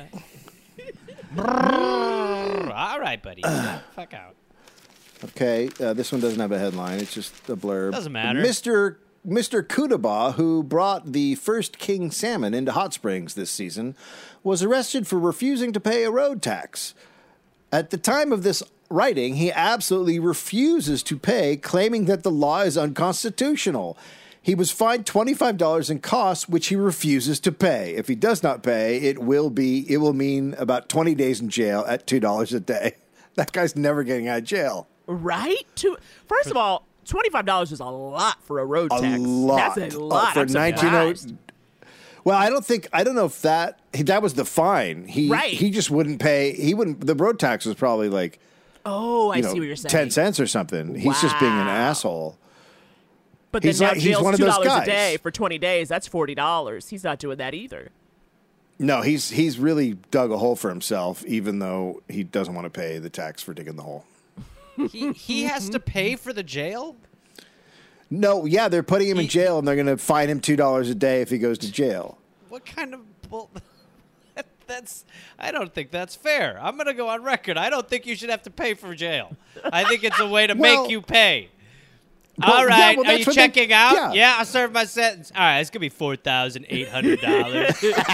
Brrr. All right, buddy. Yeah, fuck out. Okay, uh, this one doesn't have a headline. It's just a blurb. Doesn't matter. Mister Mister Kudaba, who brought the first king salmon into Hot Springs this season, was arrested for refusing to pay a road tax. At the time of this writing, he absolutely refuses to pay, claiming that the law is unconstitutional. He was fined twenty-five dollars in costs, which he refuses to pay. If he does not pay, it will be it will mean about twenty days in jail at two dollars a day. That guy's never getting out of jail. Right? To, first of all, twenty-five dollars is a lot for a road A tax. lot. That's a Uh, lot. for I'm nineteen oh. surprised. Well, I don't think I don't know if that that was the fine. He Right. he just wouldn't pay. He wouldn't. The road tax was probably like Oh, I you know see what you're saying. ten cents or something. He's just being an Wow. asshole. But then He's now like- he's jail's one of two those dollars guys. a day for twenty days. That's forty dollars. He's not doing that either. No, he's he's really dug a hole for himself, even though he doesn't want to pay the tax for digging the hole. He, he has to pay for the jail? No, yeah, they're putting him in He- jail, and they're going to fine him two dollars a day if he goes to jail. What kind of bull? That's. I don't think that's fair. I'm going to go on record. I don't think you should have to pay for jail. I think it's a way to Well, make you pay. but- All yeah, right, well, are that's you what they- checking out? yeah. Yeah, I served my sentence. All right, it's gonna be four thousand eight hundred dollars.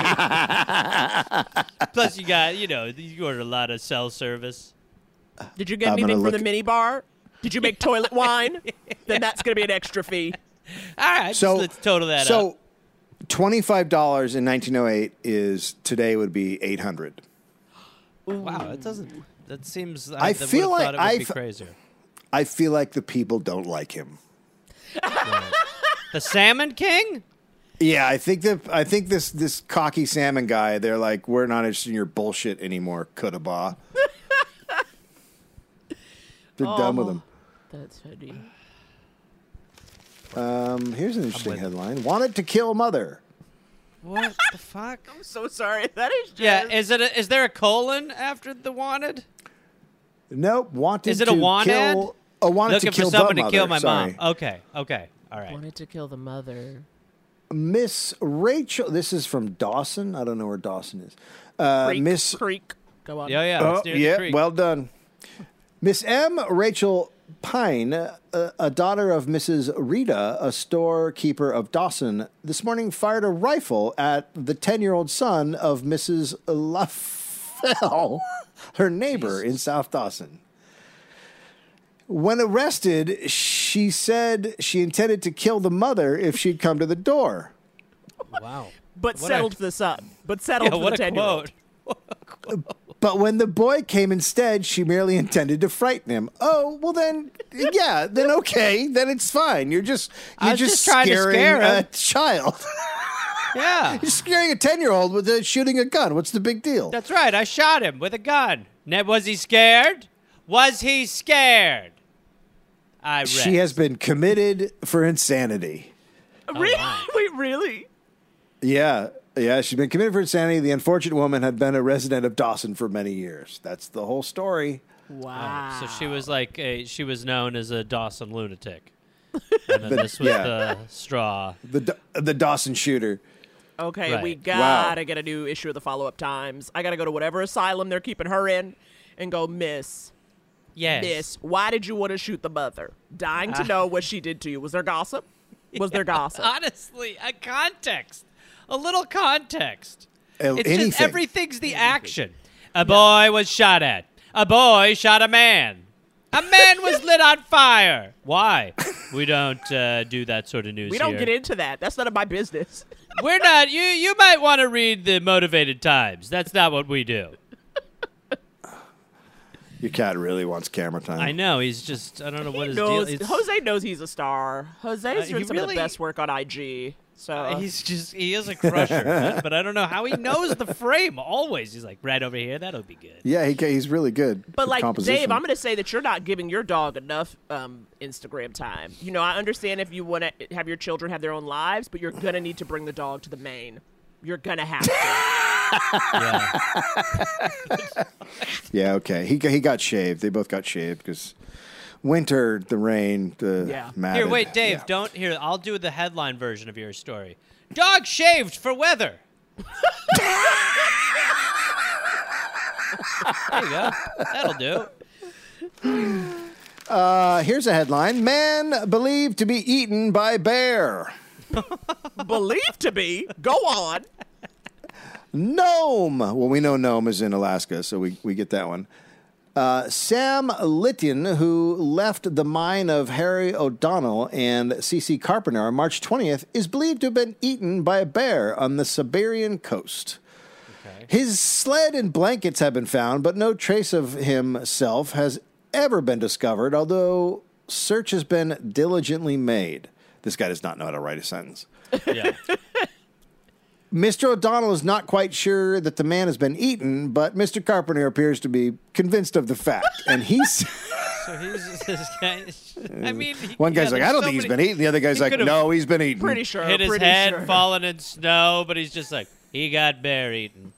Plus, you got you know you ordered a lot of cell service. Did you get I'm gonna anything from look- the mini bar? Did you make toilet wine? Then that's going to be an extra fee. All right, So just let's total that so up. twenty-five dollars in nineteen oh eight is today would be eight hundred. Wow, that doesn't. That seems. I I, feel like like it would I be f- crazier. I feel like the people don't like him. The Salmon King. Yeah, I think that I think this this cocky salmon guy. They're like, we're not interested in your bullshit anymore, Kudaba. They're done with him. That's funny. Um, here's an interesting with- headline: Wanted to kill mother. What the fuck? I'm so sorry. That is just... Yeah, is it? A, is there a colon after the wanted? Nope. Wanted Is it to a want ad? kill. Oh, wanted Looking to kill for someone the to kill mother, my sorry. mom. Okay, okay, all right. Wanted to kill the mother. Miss Rachel. This is from Dawson. I don't know where Dawson is. Uh, Creek, Miss. Creek. Go on. Yeah, yeah. Oh, it's near the yeah. creek. Well done. Miss M. Rachel Pine, a, a daughter of Missus Rita, a storekeeper of Dawson, this morning fired a rifle at the ten-year-old son of Missus LaFell, her neighbor in South Dawson. When arrested, she said she intended to kill the mother if she'd come to the door. Wow. But What settled a- for the son. But settled Yeah, for what the a ten-year-old. quote. But when the boy came instead, she merely intended to frighten him. Oh, well then, yeah, then okay, then it's fine. You're just I you're was just, just trying to scaring scare a him. child. Yeah, You're scaring a ten-year-old with a, shooting a gun. What's the big deal? that's right. I shot him with a gun. Now, was he scared? Was he scared? I read. She has been committed for insanity. Really? wow. Wait, really? Yeah, yeah, she's been committed for insanity. The unfortunate woman had been a resident of Dawson for many years. That's the whole story. Wow. So she was like a. She was known as a Dawson lunatic. And then this was yeah. the straw. The Da- the Dawson shooter. Okay, we Right. gotta Wow. get a new issue of the follow-up Times. I gotta go to whatever asylum they're keeping her in and go, Miss, Yes. Miss, why did you want to shoot the mother? Dying to Ah. know what she did to you. Was there gossip? Was there gossip? Honestly, a context, a little context. Uh, It's anything. just everything's the action. A boy was shot at. A boy shot a man. A man was lit on fire. Why? We don't uh, do that sort of news We don't here. get into that. That's none of my business. We're not. You you might want to read the Motivated Times. That's not what we do. Your cat really wants camera time. I know. He's just. I don't know what He his knows, deal is. Jose knows he's a star. Jose's Uh, doing he some really- of the best work on I G. So Uh, he's just, he is a crusher, man, but I don't know how he knows the frame always. He's like, right over here, that'll be good. Yeah, he, he's really good. But with like composition. Dave, I'm going to say that you're not giving your dog enough um, Instagram time. You know, I understand if you want to have your children have their own lives, but you're going to need to bring the dog to the main. You're going to have to. Yeah. Yeah, okay. He he got shaved. They both got shaved because winter, the rain, the Yeah. matted. Here, wait, Dave, Yeah. don't, here, I'll do the headline version of your story. Dog shaved for weather. There you go. That'll do. Uh, here's a headline: Man believed to be eaten by bear. Believed to be. Go on. Nome. Well, we know Nome is in Alaska, so we, we get that one. Uh, Sam Litton, who left the mine of Harry O'Donnell and C C Carpenter on March twentieth, is believed to have been eaten by a bear on the Siberian coast. Okay. His sled and blankets have been found, but no trace of himself has ever been discovered, although search has been diligently made. This guy does not know how to write a sentence. Yeah. Mister O'Donnell is not quite sure that the man has been eaten, but Mister Carpenter appears to be convinced of the fact. And he's... So he's this guy. I mean, he, One guy's yeah, like, I there's don't so think he's many- been eaten. The other guy's he like, could've no, he's been eaten. Pretty sure. hit his pretty head, sure. fallen in snow, but he's just like, he got bear eaten.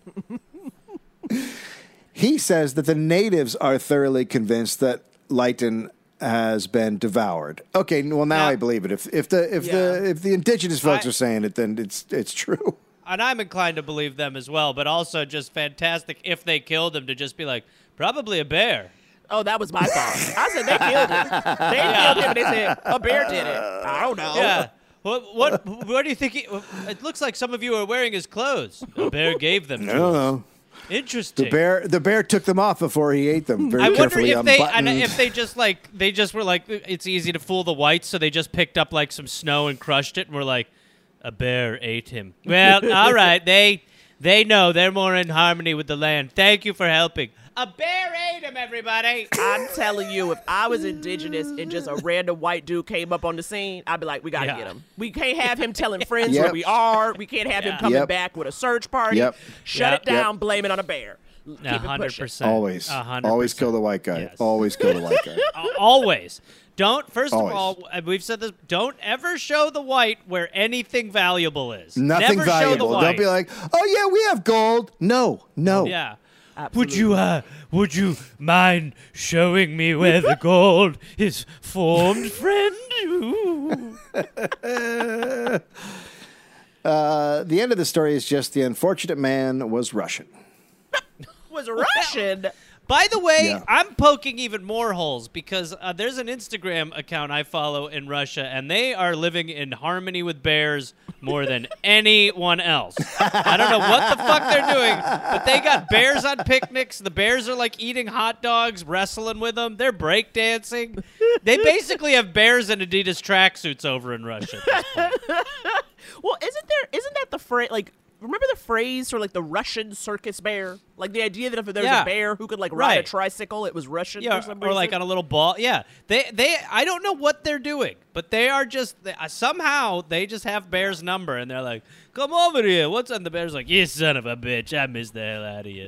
He says that the natives are thoroughly convinced that Leighton has been devoured. Okay, well now Yeah. I believe it. If if the if Yeah. the if the indigenous folks I- are saying it, then it's it's true. And I'm inclined to believe them as well, but also just fantastic if they killed him to just be like, probably a bear. Oh, that was my thought. I said they killed him. They killed him, and they said a bear did it. I don't know. Yeah. What, what, what do you think? He, it looks like some of you are wearing his clothes. A bear gave them to I don't us. know. Interesting. The bear the bear took them off before he ate them. Very I wonder carefully if they unbuttoned. and if they just like they just were like it's easy to fool the whites, so they just picked up like some snow and crushed it, and were like, a bear ate him. Well, all right, they they know they're more in harmony with the land. Thank you for helping. A bear ate him, everybody. I'm telling you, if I was indigenous and just a random white dude came up on the scene, I'd be like, we got to Yeah. get him. We can't have him telling friends Yep. where we are. We can't have Yeah. him coming Yep. back with a search party. Yep. Shut Yep. it down, blame it on a bear. Keep A it hundred pushing. percent. Always. A hundred Always percent. kill the white guy. Yes. Always kill the white guy. Al- Always. Don't, first Always. of all, uh, we've said this, don't ever show the white where anything valuable is. Nothing Never show the valuable. white. Don't be like, oh yeah, we have gold. No, no. Yeah. Absolutely. Would you, uh, would you mind showing me where the gold is formed, friend? Ooh. Uh, the end of the story is just the unfortunate man was Russian. Was Russian. By the way, Yeah. I'm poking even more holes because uh, there's an Instagram account I follow in Russia, and they are living in harmony with bears more than anyone else. I don't know what the fuck they're doing, but they got bears on picnics. The bears are like eating hot dogs, wrestling with them. They're breakdancing. They basically have bears in Adidas tracksuits over in Russia at this point. Well, isn't there? Isn't that the phrase? Like, remember the phrase for like the Russian circus bear? Like the idea that if there was Yeah. a bear who could like ride a Right. tricycle, it was Russian. Yeah, for some or like reason? on a little ball. Yeah, they they. I don't know what they're doing, but they are just they, uh, somehow they just have Bear's number, and they're like, "Come over here." What's on the Bear's like? You son of a bitch! I miss the hell out of you.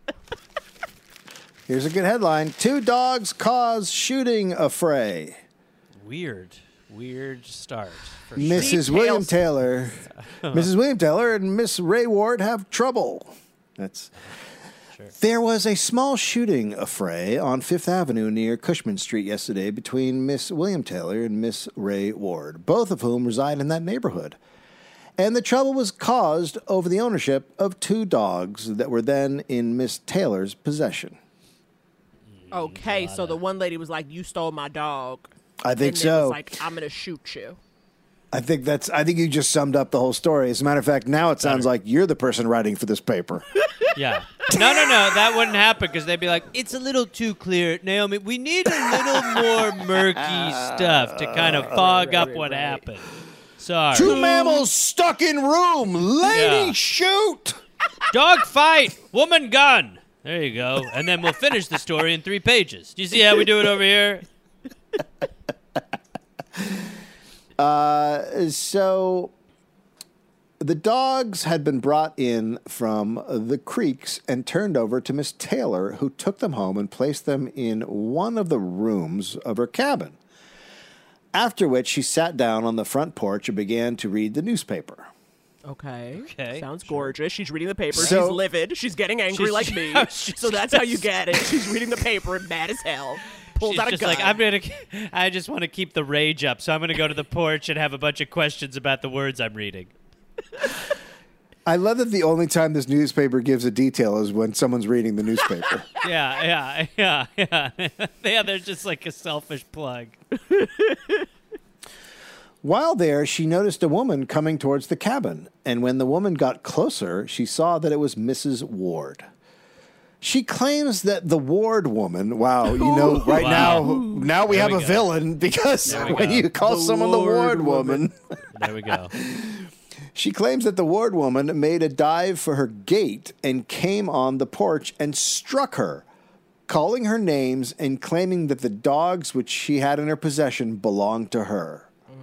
Here's a good headline: Two dogs cause shooting affray. Weird, weird start. For sure. Missus Deep William tails. Taylor, Missus William Taylor, and Miss Ray Ward have trouble. That's. There was a small shooting affray on Fifth Avenue near Cushman Street yesterday between Miss William Taylor and Miss Ray Ward, both of whom reside in that neighborhood. And the trouble was caused over the ownership of two dogs that were then in Miss Taylor's possession. Okay, so the one lady was like, "You stole my dog." I think and then so. Was like, "I'm gonna shoot you." I think that's. I think you just summed up the whole story. As a matter of fact, now it sounds like you're the person writing for this paper. Yeah. No, no, no. That wouldn't happen because they'd be like, it's a little too clear. Naomi, we need a little more murky stuff to kind of fog right, up right, what right. happened. Sorry. Two mammals stuck in room. Lady, Yeah. shoot! Dog fight, woman gun. There you go. And then we'll finish the story in three pages. Do you see how we do it over here? Uh, so the dogs had been brought in from the creeks and turned over to Miss Taylor, who took them home and placed them in one of the rooms of her cabin. After which she sat down on the front porch and began to read the newspaper. Okay. Okay, Sounds sure. gorgeous. She's reading the paper. So- she's livid. She's getting angry She's- like me. she's So that's how you get it. She's reading the paper and mad as hell. Pulls She's out a just gun. like, I'm gonna. I just want to keep the rage up, so I'm gonna go to the porch and have a bunch of questions about the words I'm reading. I love that the only time this newspaper gives a detail is when someone's reading the newspaper. Yeah, yeah, yeah, yeah. Yeah, they're just like a selfish plug. While there, she noticed a woman coming towards the cabin, and when the woman got closer, she saw that it was Missus Ward. She claims that the Ward woman, wow, you know, right Wow. now, now we There have we a go. villain because There we when go. you call The someone the Ward Ward woman, There we go. she claims that the Ward woman made a dive for her gate and came on the porch and struck her, calling her names and claiming that the dogs which she had in her possession belonged to her.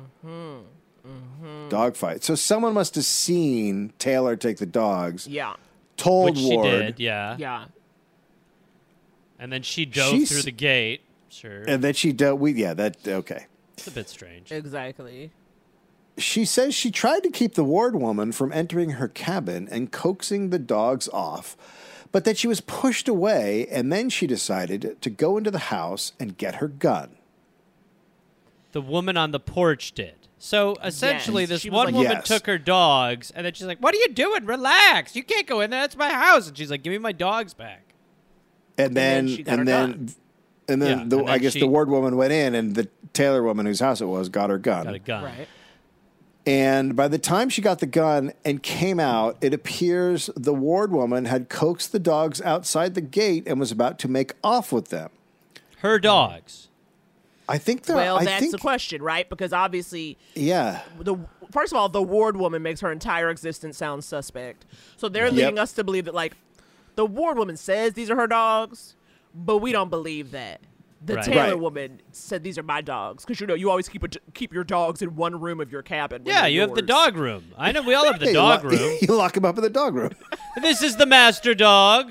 Dog fight. So someone must have seen Taylor take the dogs, yeah. told Which she Ward, did, yeah. Yeah. And then she dove She's- through the gate. Sure. and then she dealt. We yeah, that okay. It's a bit strange. Exactly. She says she tried to keep the Ward woman from entering her cabin and coaxing the dogs off, but that she was pushed away, and then she decided to go into the house and get her gun. The woman on the porch did. So essentially, Yes, this she was one like- woman Yes. took her dogs, and then she's like, "What are you doing? Relax. You can't go in there. That's my house." And she's like, "Give me my dogs back." And then, then she got and her then, gun. and then, Yeah, the, and I then guess she- the Ward woman went in, and the Taylor woman whose house it was got her gun. Got a gun. Right. And by the time she got the gun and came out, it appears the Ward woman had coaxed the dogs outside the gate and was about to make off with them. Her dogs. I think they're. Well, I that's think, the question, right? Because obviously, Yeah. the first of all, the Ward woman makes her entire existence sound suspect. So they're Yep. leading us to believe that, like, the Ward woman says these are her dogs, but we don't believe that. The Right. Taylor Right. woman said these are my dogs because you know you always keep a, keep your dogs in one room of your cabin. when Yeah, they're you have the yours. dog room. I know we all have the Yeah, you dog lock- room. You lock him up in the dog room. This is the master dog.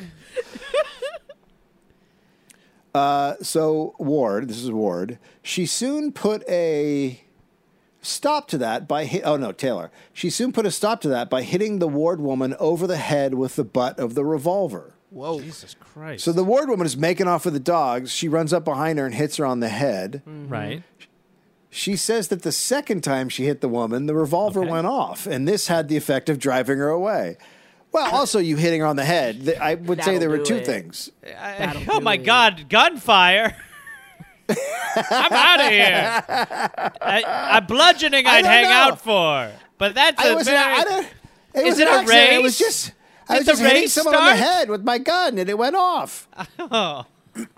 So Ward, this is Ward. She soon put a stop to that by hit. Oh no, Taylor. She soon put a stop to that by hitting the Ward woman over the head with the butt of the revolver. Whoa. Jesus Christ. So the Ward woman is making off with the dogs. She runs up behind her and hits her on the head. right. She says that the second time she hit the woman, the revolver Okay. went off, and this had the effect of driving her away. Well, also you hitting her on the head. Th- I would say That'll there were do two it. things. I- That'll oh do my it. God, gunfire. I'm out of here. I, a bludgeoning I I'd don't hang know. out for. But that's I a was, very... I don't, it Is was it an a accident. It was race? just, I Did was the just hitting race someone on the start? head with my gun, and it went off. Oh.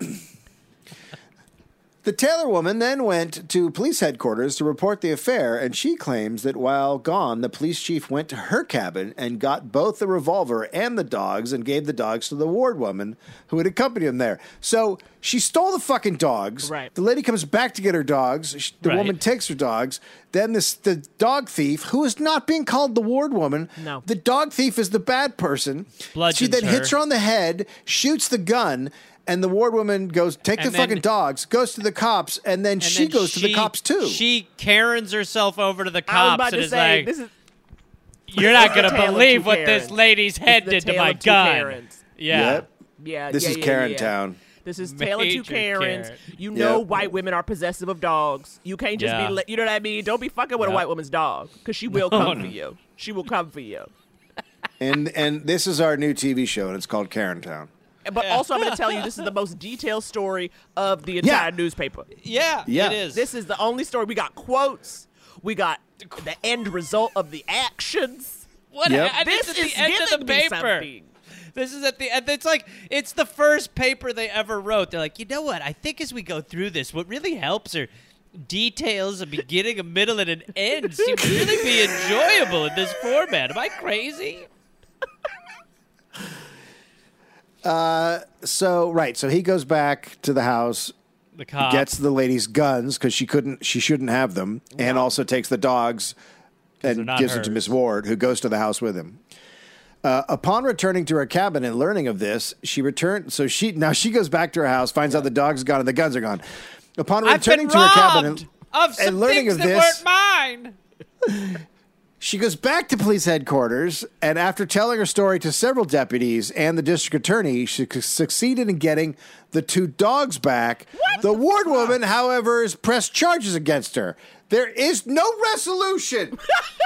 The Taylor woman then went to police headquarters to report the affair, and she claims that while gone, the police chief went to her cabin and got both the revolver and the dogs and gave the dogs to the Ward woman who had accompanied him there. So she stole the fucking dogs. Right. The lady comes back to get her dogs. Sh- The Right. woman takes her dogs. Then this the dog thief, who is not being called the Ward woman. No. The dog thief is the bad person. she Bludgeons then her. hits her on the head, shoots the gun. And the Ward woman goes, take And the then- fucking dogs, goes to the cops, and then And she then goes to the she- cops too. She Karens herself over to the I was cops about and to is say like, this is "You're not the gonna tale of believe two what this Karens. lady's head the did to tale my of two gun." Karens. Yeah. Yep. Yeah, This yeah, is yeah, Karen yeah. Town. This is Tale of Two Major Karens. Karen. You know, Yep. white women are possessive of dogs. You can't just Yeah. be, li- you know what I mean? Don't be fucking with Yeah. a white woman's dog because she will No, come no. for you. She will come for you. And and this is our new T V show, and it's called Karen Town. But also, I'm going to tell you, this is the most detailed story of the entire newspaper. Yeah, Yeah. it is. This is the only story. We got quotes. We got the end result of the actions. what Yep. and This it's at is the end of the giving me paper. something. This is at the end. It's like it's the first paper they ever wrote. They're like, you know what? I think as we go through this, what really helps are details, a beginning, a middle, and an end. Seem to really be enjoyable in this format. Am I crazy? So right, so he goes back to the house, The cop. gets the lady's guns because she couldn't, she shouldn't have them, and also takes the dogs and not gives it to hers. Miss Ward, who goes to the house with him. Uh, upon returning to her cabin and learning of this, she returned. So she now she goes back to her house, finds out the dog's gone and the guns are gone. Upon I've returning been to her cabin robbed and, of some and learning things of that this, weren't mine. she goes back to police headquarters, and after telling her story to several deputies and the district attorney, she c- succeeded in getting the two dogs back. What The the ward fuck? woman, however, has pressed charges against her. There is no resolution.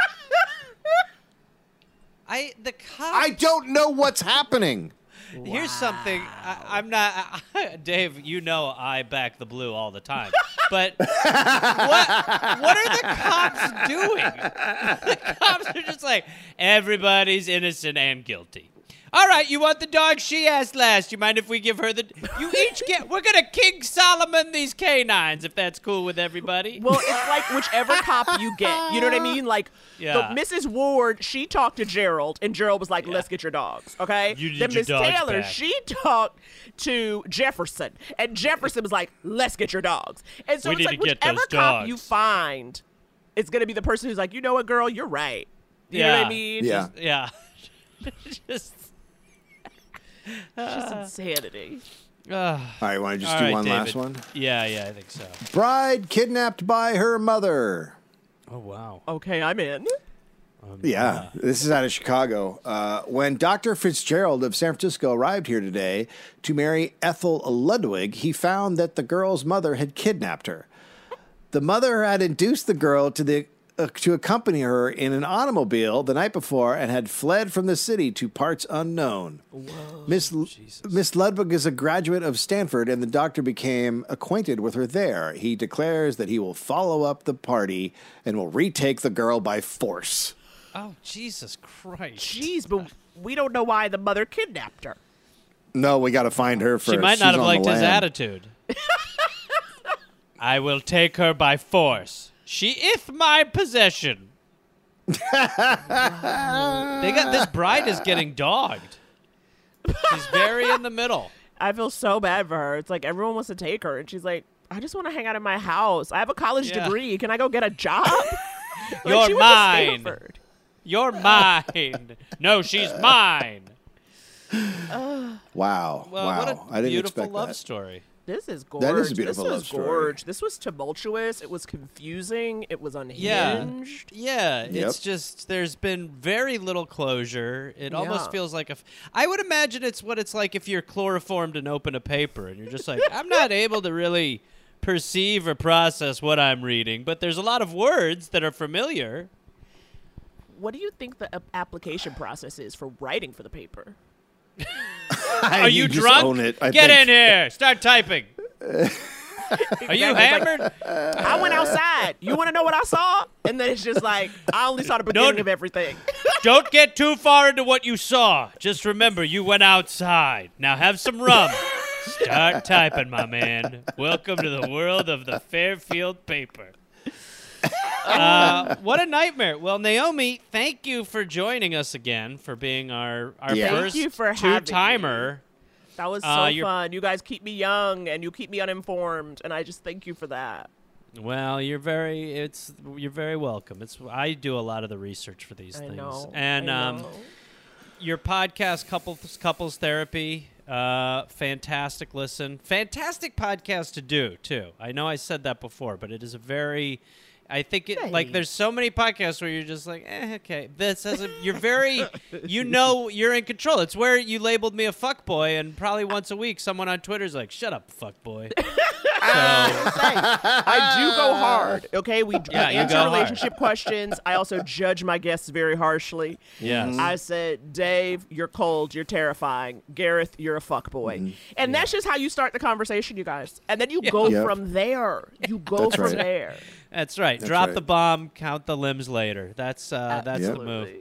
I the cops. I don't know what's happening. Here's something. I, I'm not, I, Dave. You know I back the blue all the time. But what what are the cops doing? The cops are just like, everybody's innocent and guilty. All right, you want the dog she asked last? You mind if we give her the? You each get. We're gonna King Solomon these canines if that's cool with everybody. Well, it's like whichever cop you get. You know what I mean? Like, Yeah. the, Missus Ward, she talked to Gerald, and Gerald was like, let's get your dogs, okay? You need then your Miss dogs Taylor, back. she talked to Jefferson, and Jefferson was like, let's get your dogs. And so We it's need like, to get whichever those cop you dogs. find, it's going to be the person who's like, you know what, girl, you're right. You know what Yeah. I mean? Yeah. Yeah. Just. It's just insanity. Uh, All right, want to just all do right, one last David. one? Yeah, yeah, I think so. Bride kidnapped by her mother. Oh wow. Okay, I'm in. Yeah, this is out of Chicago. Uh, when Doctor Fitzgerald of San Francisco arrived here today to marry Ethel Ludwig, he found that the girl's mother had kidnapped her. The mother had induced the girl to the uh, to accompany her in an automobile the night before and had fled from the city to parts unknown. Miss L- Miss Ludwig is a graduate of Stanford, and the doctor became acquainted with her there. He declares that he will follow up the party and will retake the girl by force. Oh Jesus Christ. Jeez, but we don't know why the mother kidnapped her. No, we got to find her first. She might not She's have on liked the his lam. attitude. I will take her by force. She ith my possession. They got this bride is getting dogged. She's very in the middle. I feel so bad for her. It's like everyone wants to take her, and she's like, I just want to hang out in my house. I have a college Yeah. degree. Can I go get a job? Like, You're she went to mine. Stanford. You're mine. No, she's mine. Wow. Well, wow. what a I didn't beautiful expect love that. story. This is gorge. That is a beautiful this love was story. gorge. This was tumultuous. It was confusing. It was unhinged. Yeah, Yep. it's just there's been very little closure. It almost Yeah. feels like a. F- I would imagine it's what it's like if you're chloroformed and open a paper and you're just like, I'm not able to really perceive or process what I'm reading, but there's a lot of words that are familiar. What do you think the ap- application process is for writing for the paper? Are you, just drunk? own it, I Get think. in here. Start typing. Are you Exactly. It's like, hammered? I went outside. You want to know what I saw? And then it's just like, I only saw the beginning of everything. Don't get too far into what you saw. Just remember, you went outside. Now have some rum. Start typing, my man. Welcome to the world of the Fairfield paper. Uh, what a nightmare. Well, Naomi, thank you for joining us again, for being our, our Yeah. first Thank you for having two-timer. That was so Uh, you're- fun. You guys keep me young and you keep me uninformed, and I just thank you for that. Well, you're very it's you're very welcome. It's I do a lot of the research for these I things. know. And I um know. your podcast, couples couples therapy, uh, fantastic listen, fantastic podcast to do too. I know I said that before, but it is a very, I think it like Hey. there's so many podcasts where you're just like, eh, okay, this has a, you're very, you know, you're in control. It's where you labeled me a fuckboy, and probably once a week someone on Twitter's like, shut up, fuckboy. So, I do go hard. Okay, we Yeah, you answer go hard. relationship questions. I also judge my guests very harshly. yes. I said, Dave, you're cold, you're terrifying. Gareth, you're a fuckboy. And that's just how you start the conversation, you guys. And then you go Yep. from there. You go That's from right. there. That's right. That's Drop right. the bomb, count the limbs later. That's uh, that's the move. Absolutely.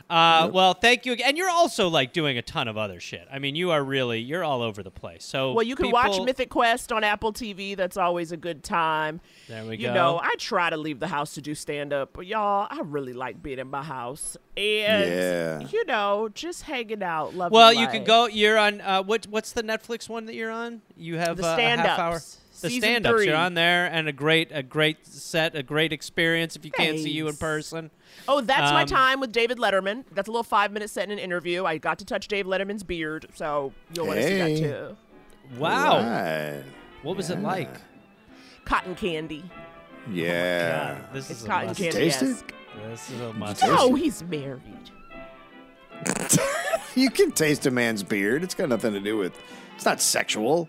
Uh, Yep. Well, thank you again. And you're also like doing a ton of other shit. I mean, you are really you're all over the place. So Well, you can people, watch Mythic Quest on Apple T V. That's always a good time. There we you go. know, I try to leave the house to do stand-up, but y'all, I really like being in my house. And, Yeah. you know, just hanging out, loving Well, you life. can go. You're on. Uh, what What's the Netflix one that you're on? You have The uh, a half stand-ups. hour. The Season stand-ups. three. You're on there, and a great, a great set, a great experience. If you can't see you in Thanks. person. Oh, that's my Um, time with David Letterman. That's a little five-minute set in an interview. I got to touch Dave Letterman's beard, so you'll want to see Hey. that too. Wow. Right. What was it Yeah. like? Cotton candy. Yeah. God, this It's is a cotton must. Did you candy. taste it? This is a must. taste Oh, it? he's married. You can taste a man's beard. It's got nothing to do with. It's not sexual.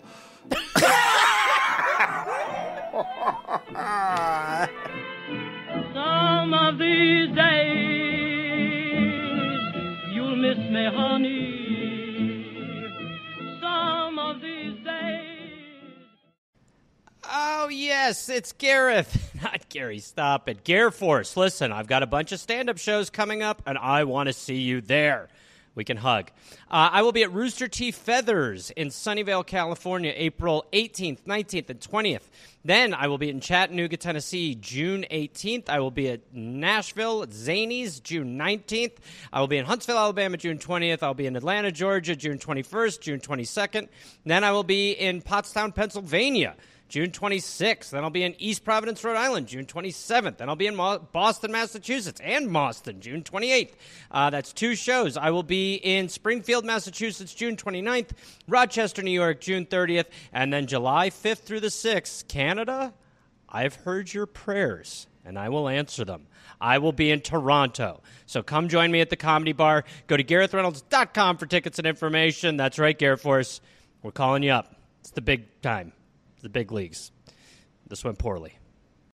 Some of these days you'll miss me, honey. Some of these days. Oh, yes, it's Gareth. Not Gary, stop it. Gare Force, listen, I've got a bunch of stand-up shows coming up, and I want to see you there. We can hug. Uh, I will be at Rooster Teeth Feathers in Sunnyvale, California, April eighteenth, nineteenth, and twentieth. Then I will be in Chattanooga, Tennessee, June eighteenth. I will be at Nashville at Zanies, June nineteenth. I will be in Huntsville, Alabama, June twentieth. I'll be in Atlanta, Georgia, June twenty-first, June twenty-second. Then I will be in Pottstown, Pennsylvania, June twenty-sixth. Then I'll be in East Providence, Rhode Island, June twenty-seventh. Then I'll be in Mo- Boston, Massachusetts, and Boston, June twenty-eighth. Uh, that's two shows. I will be in Springfield, Massachusetts, June twenty-ninth, Rochester, New York, June thirtieth, and then July fifth through the sixth, Canada. I've heard your prayers, and I will answer them. I will be in Toronto. So come join me at the Comedy Bar. Go to gareth reynolds dot com for tickets and information. That's right, Gareth Force. We're calling you up. It's the big time. The big leagues. This went poorly.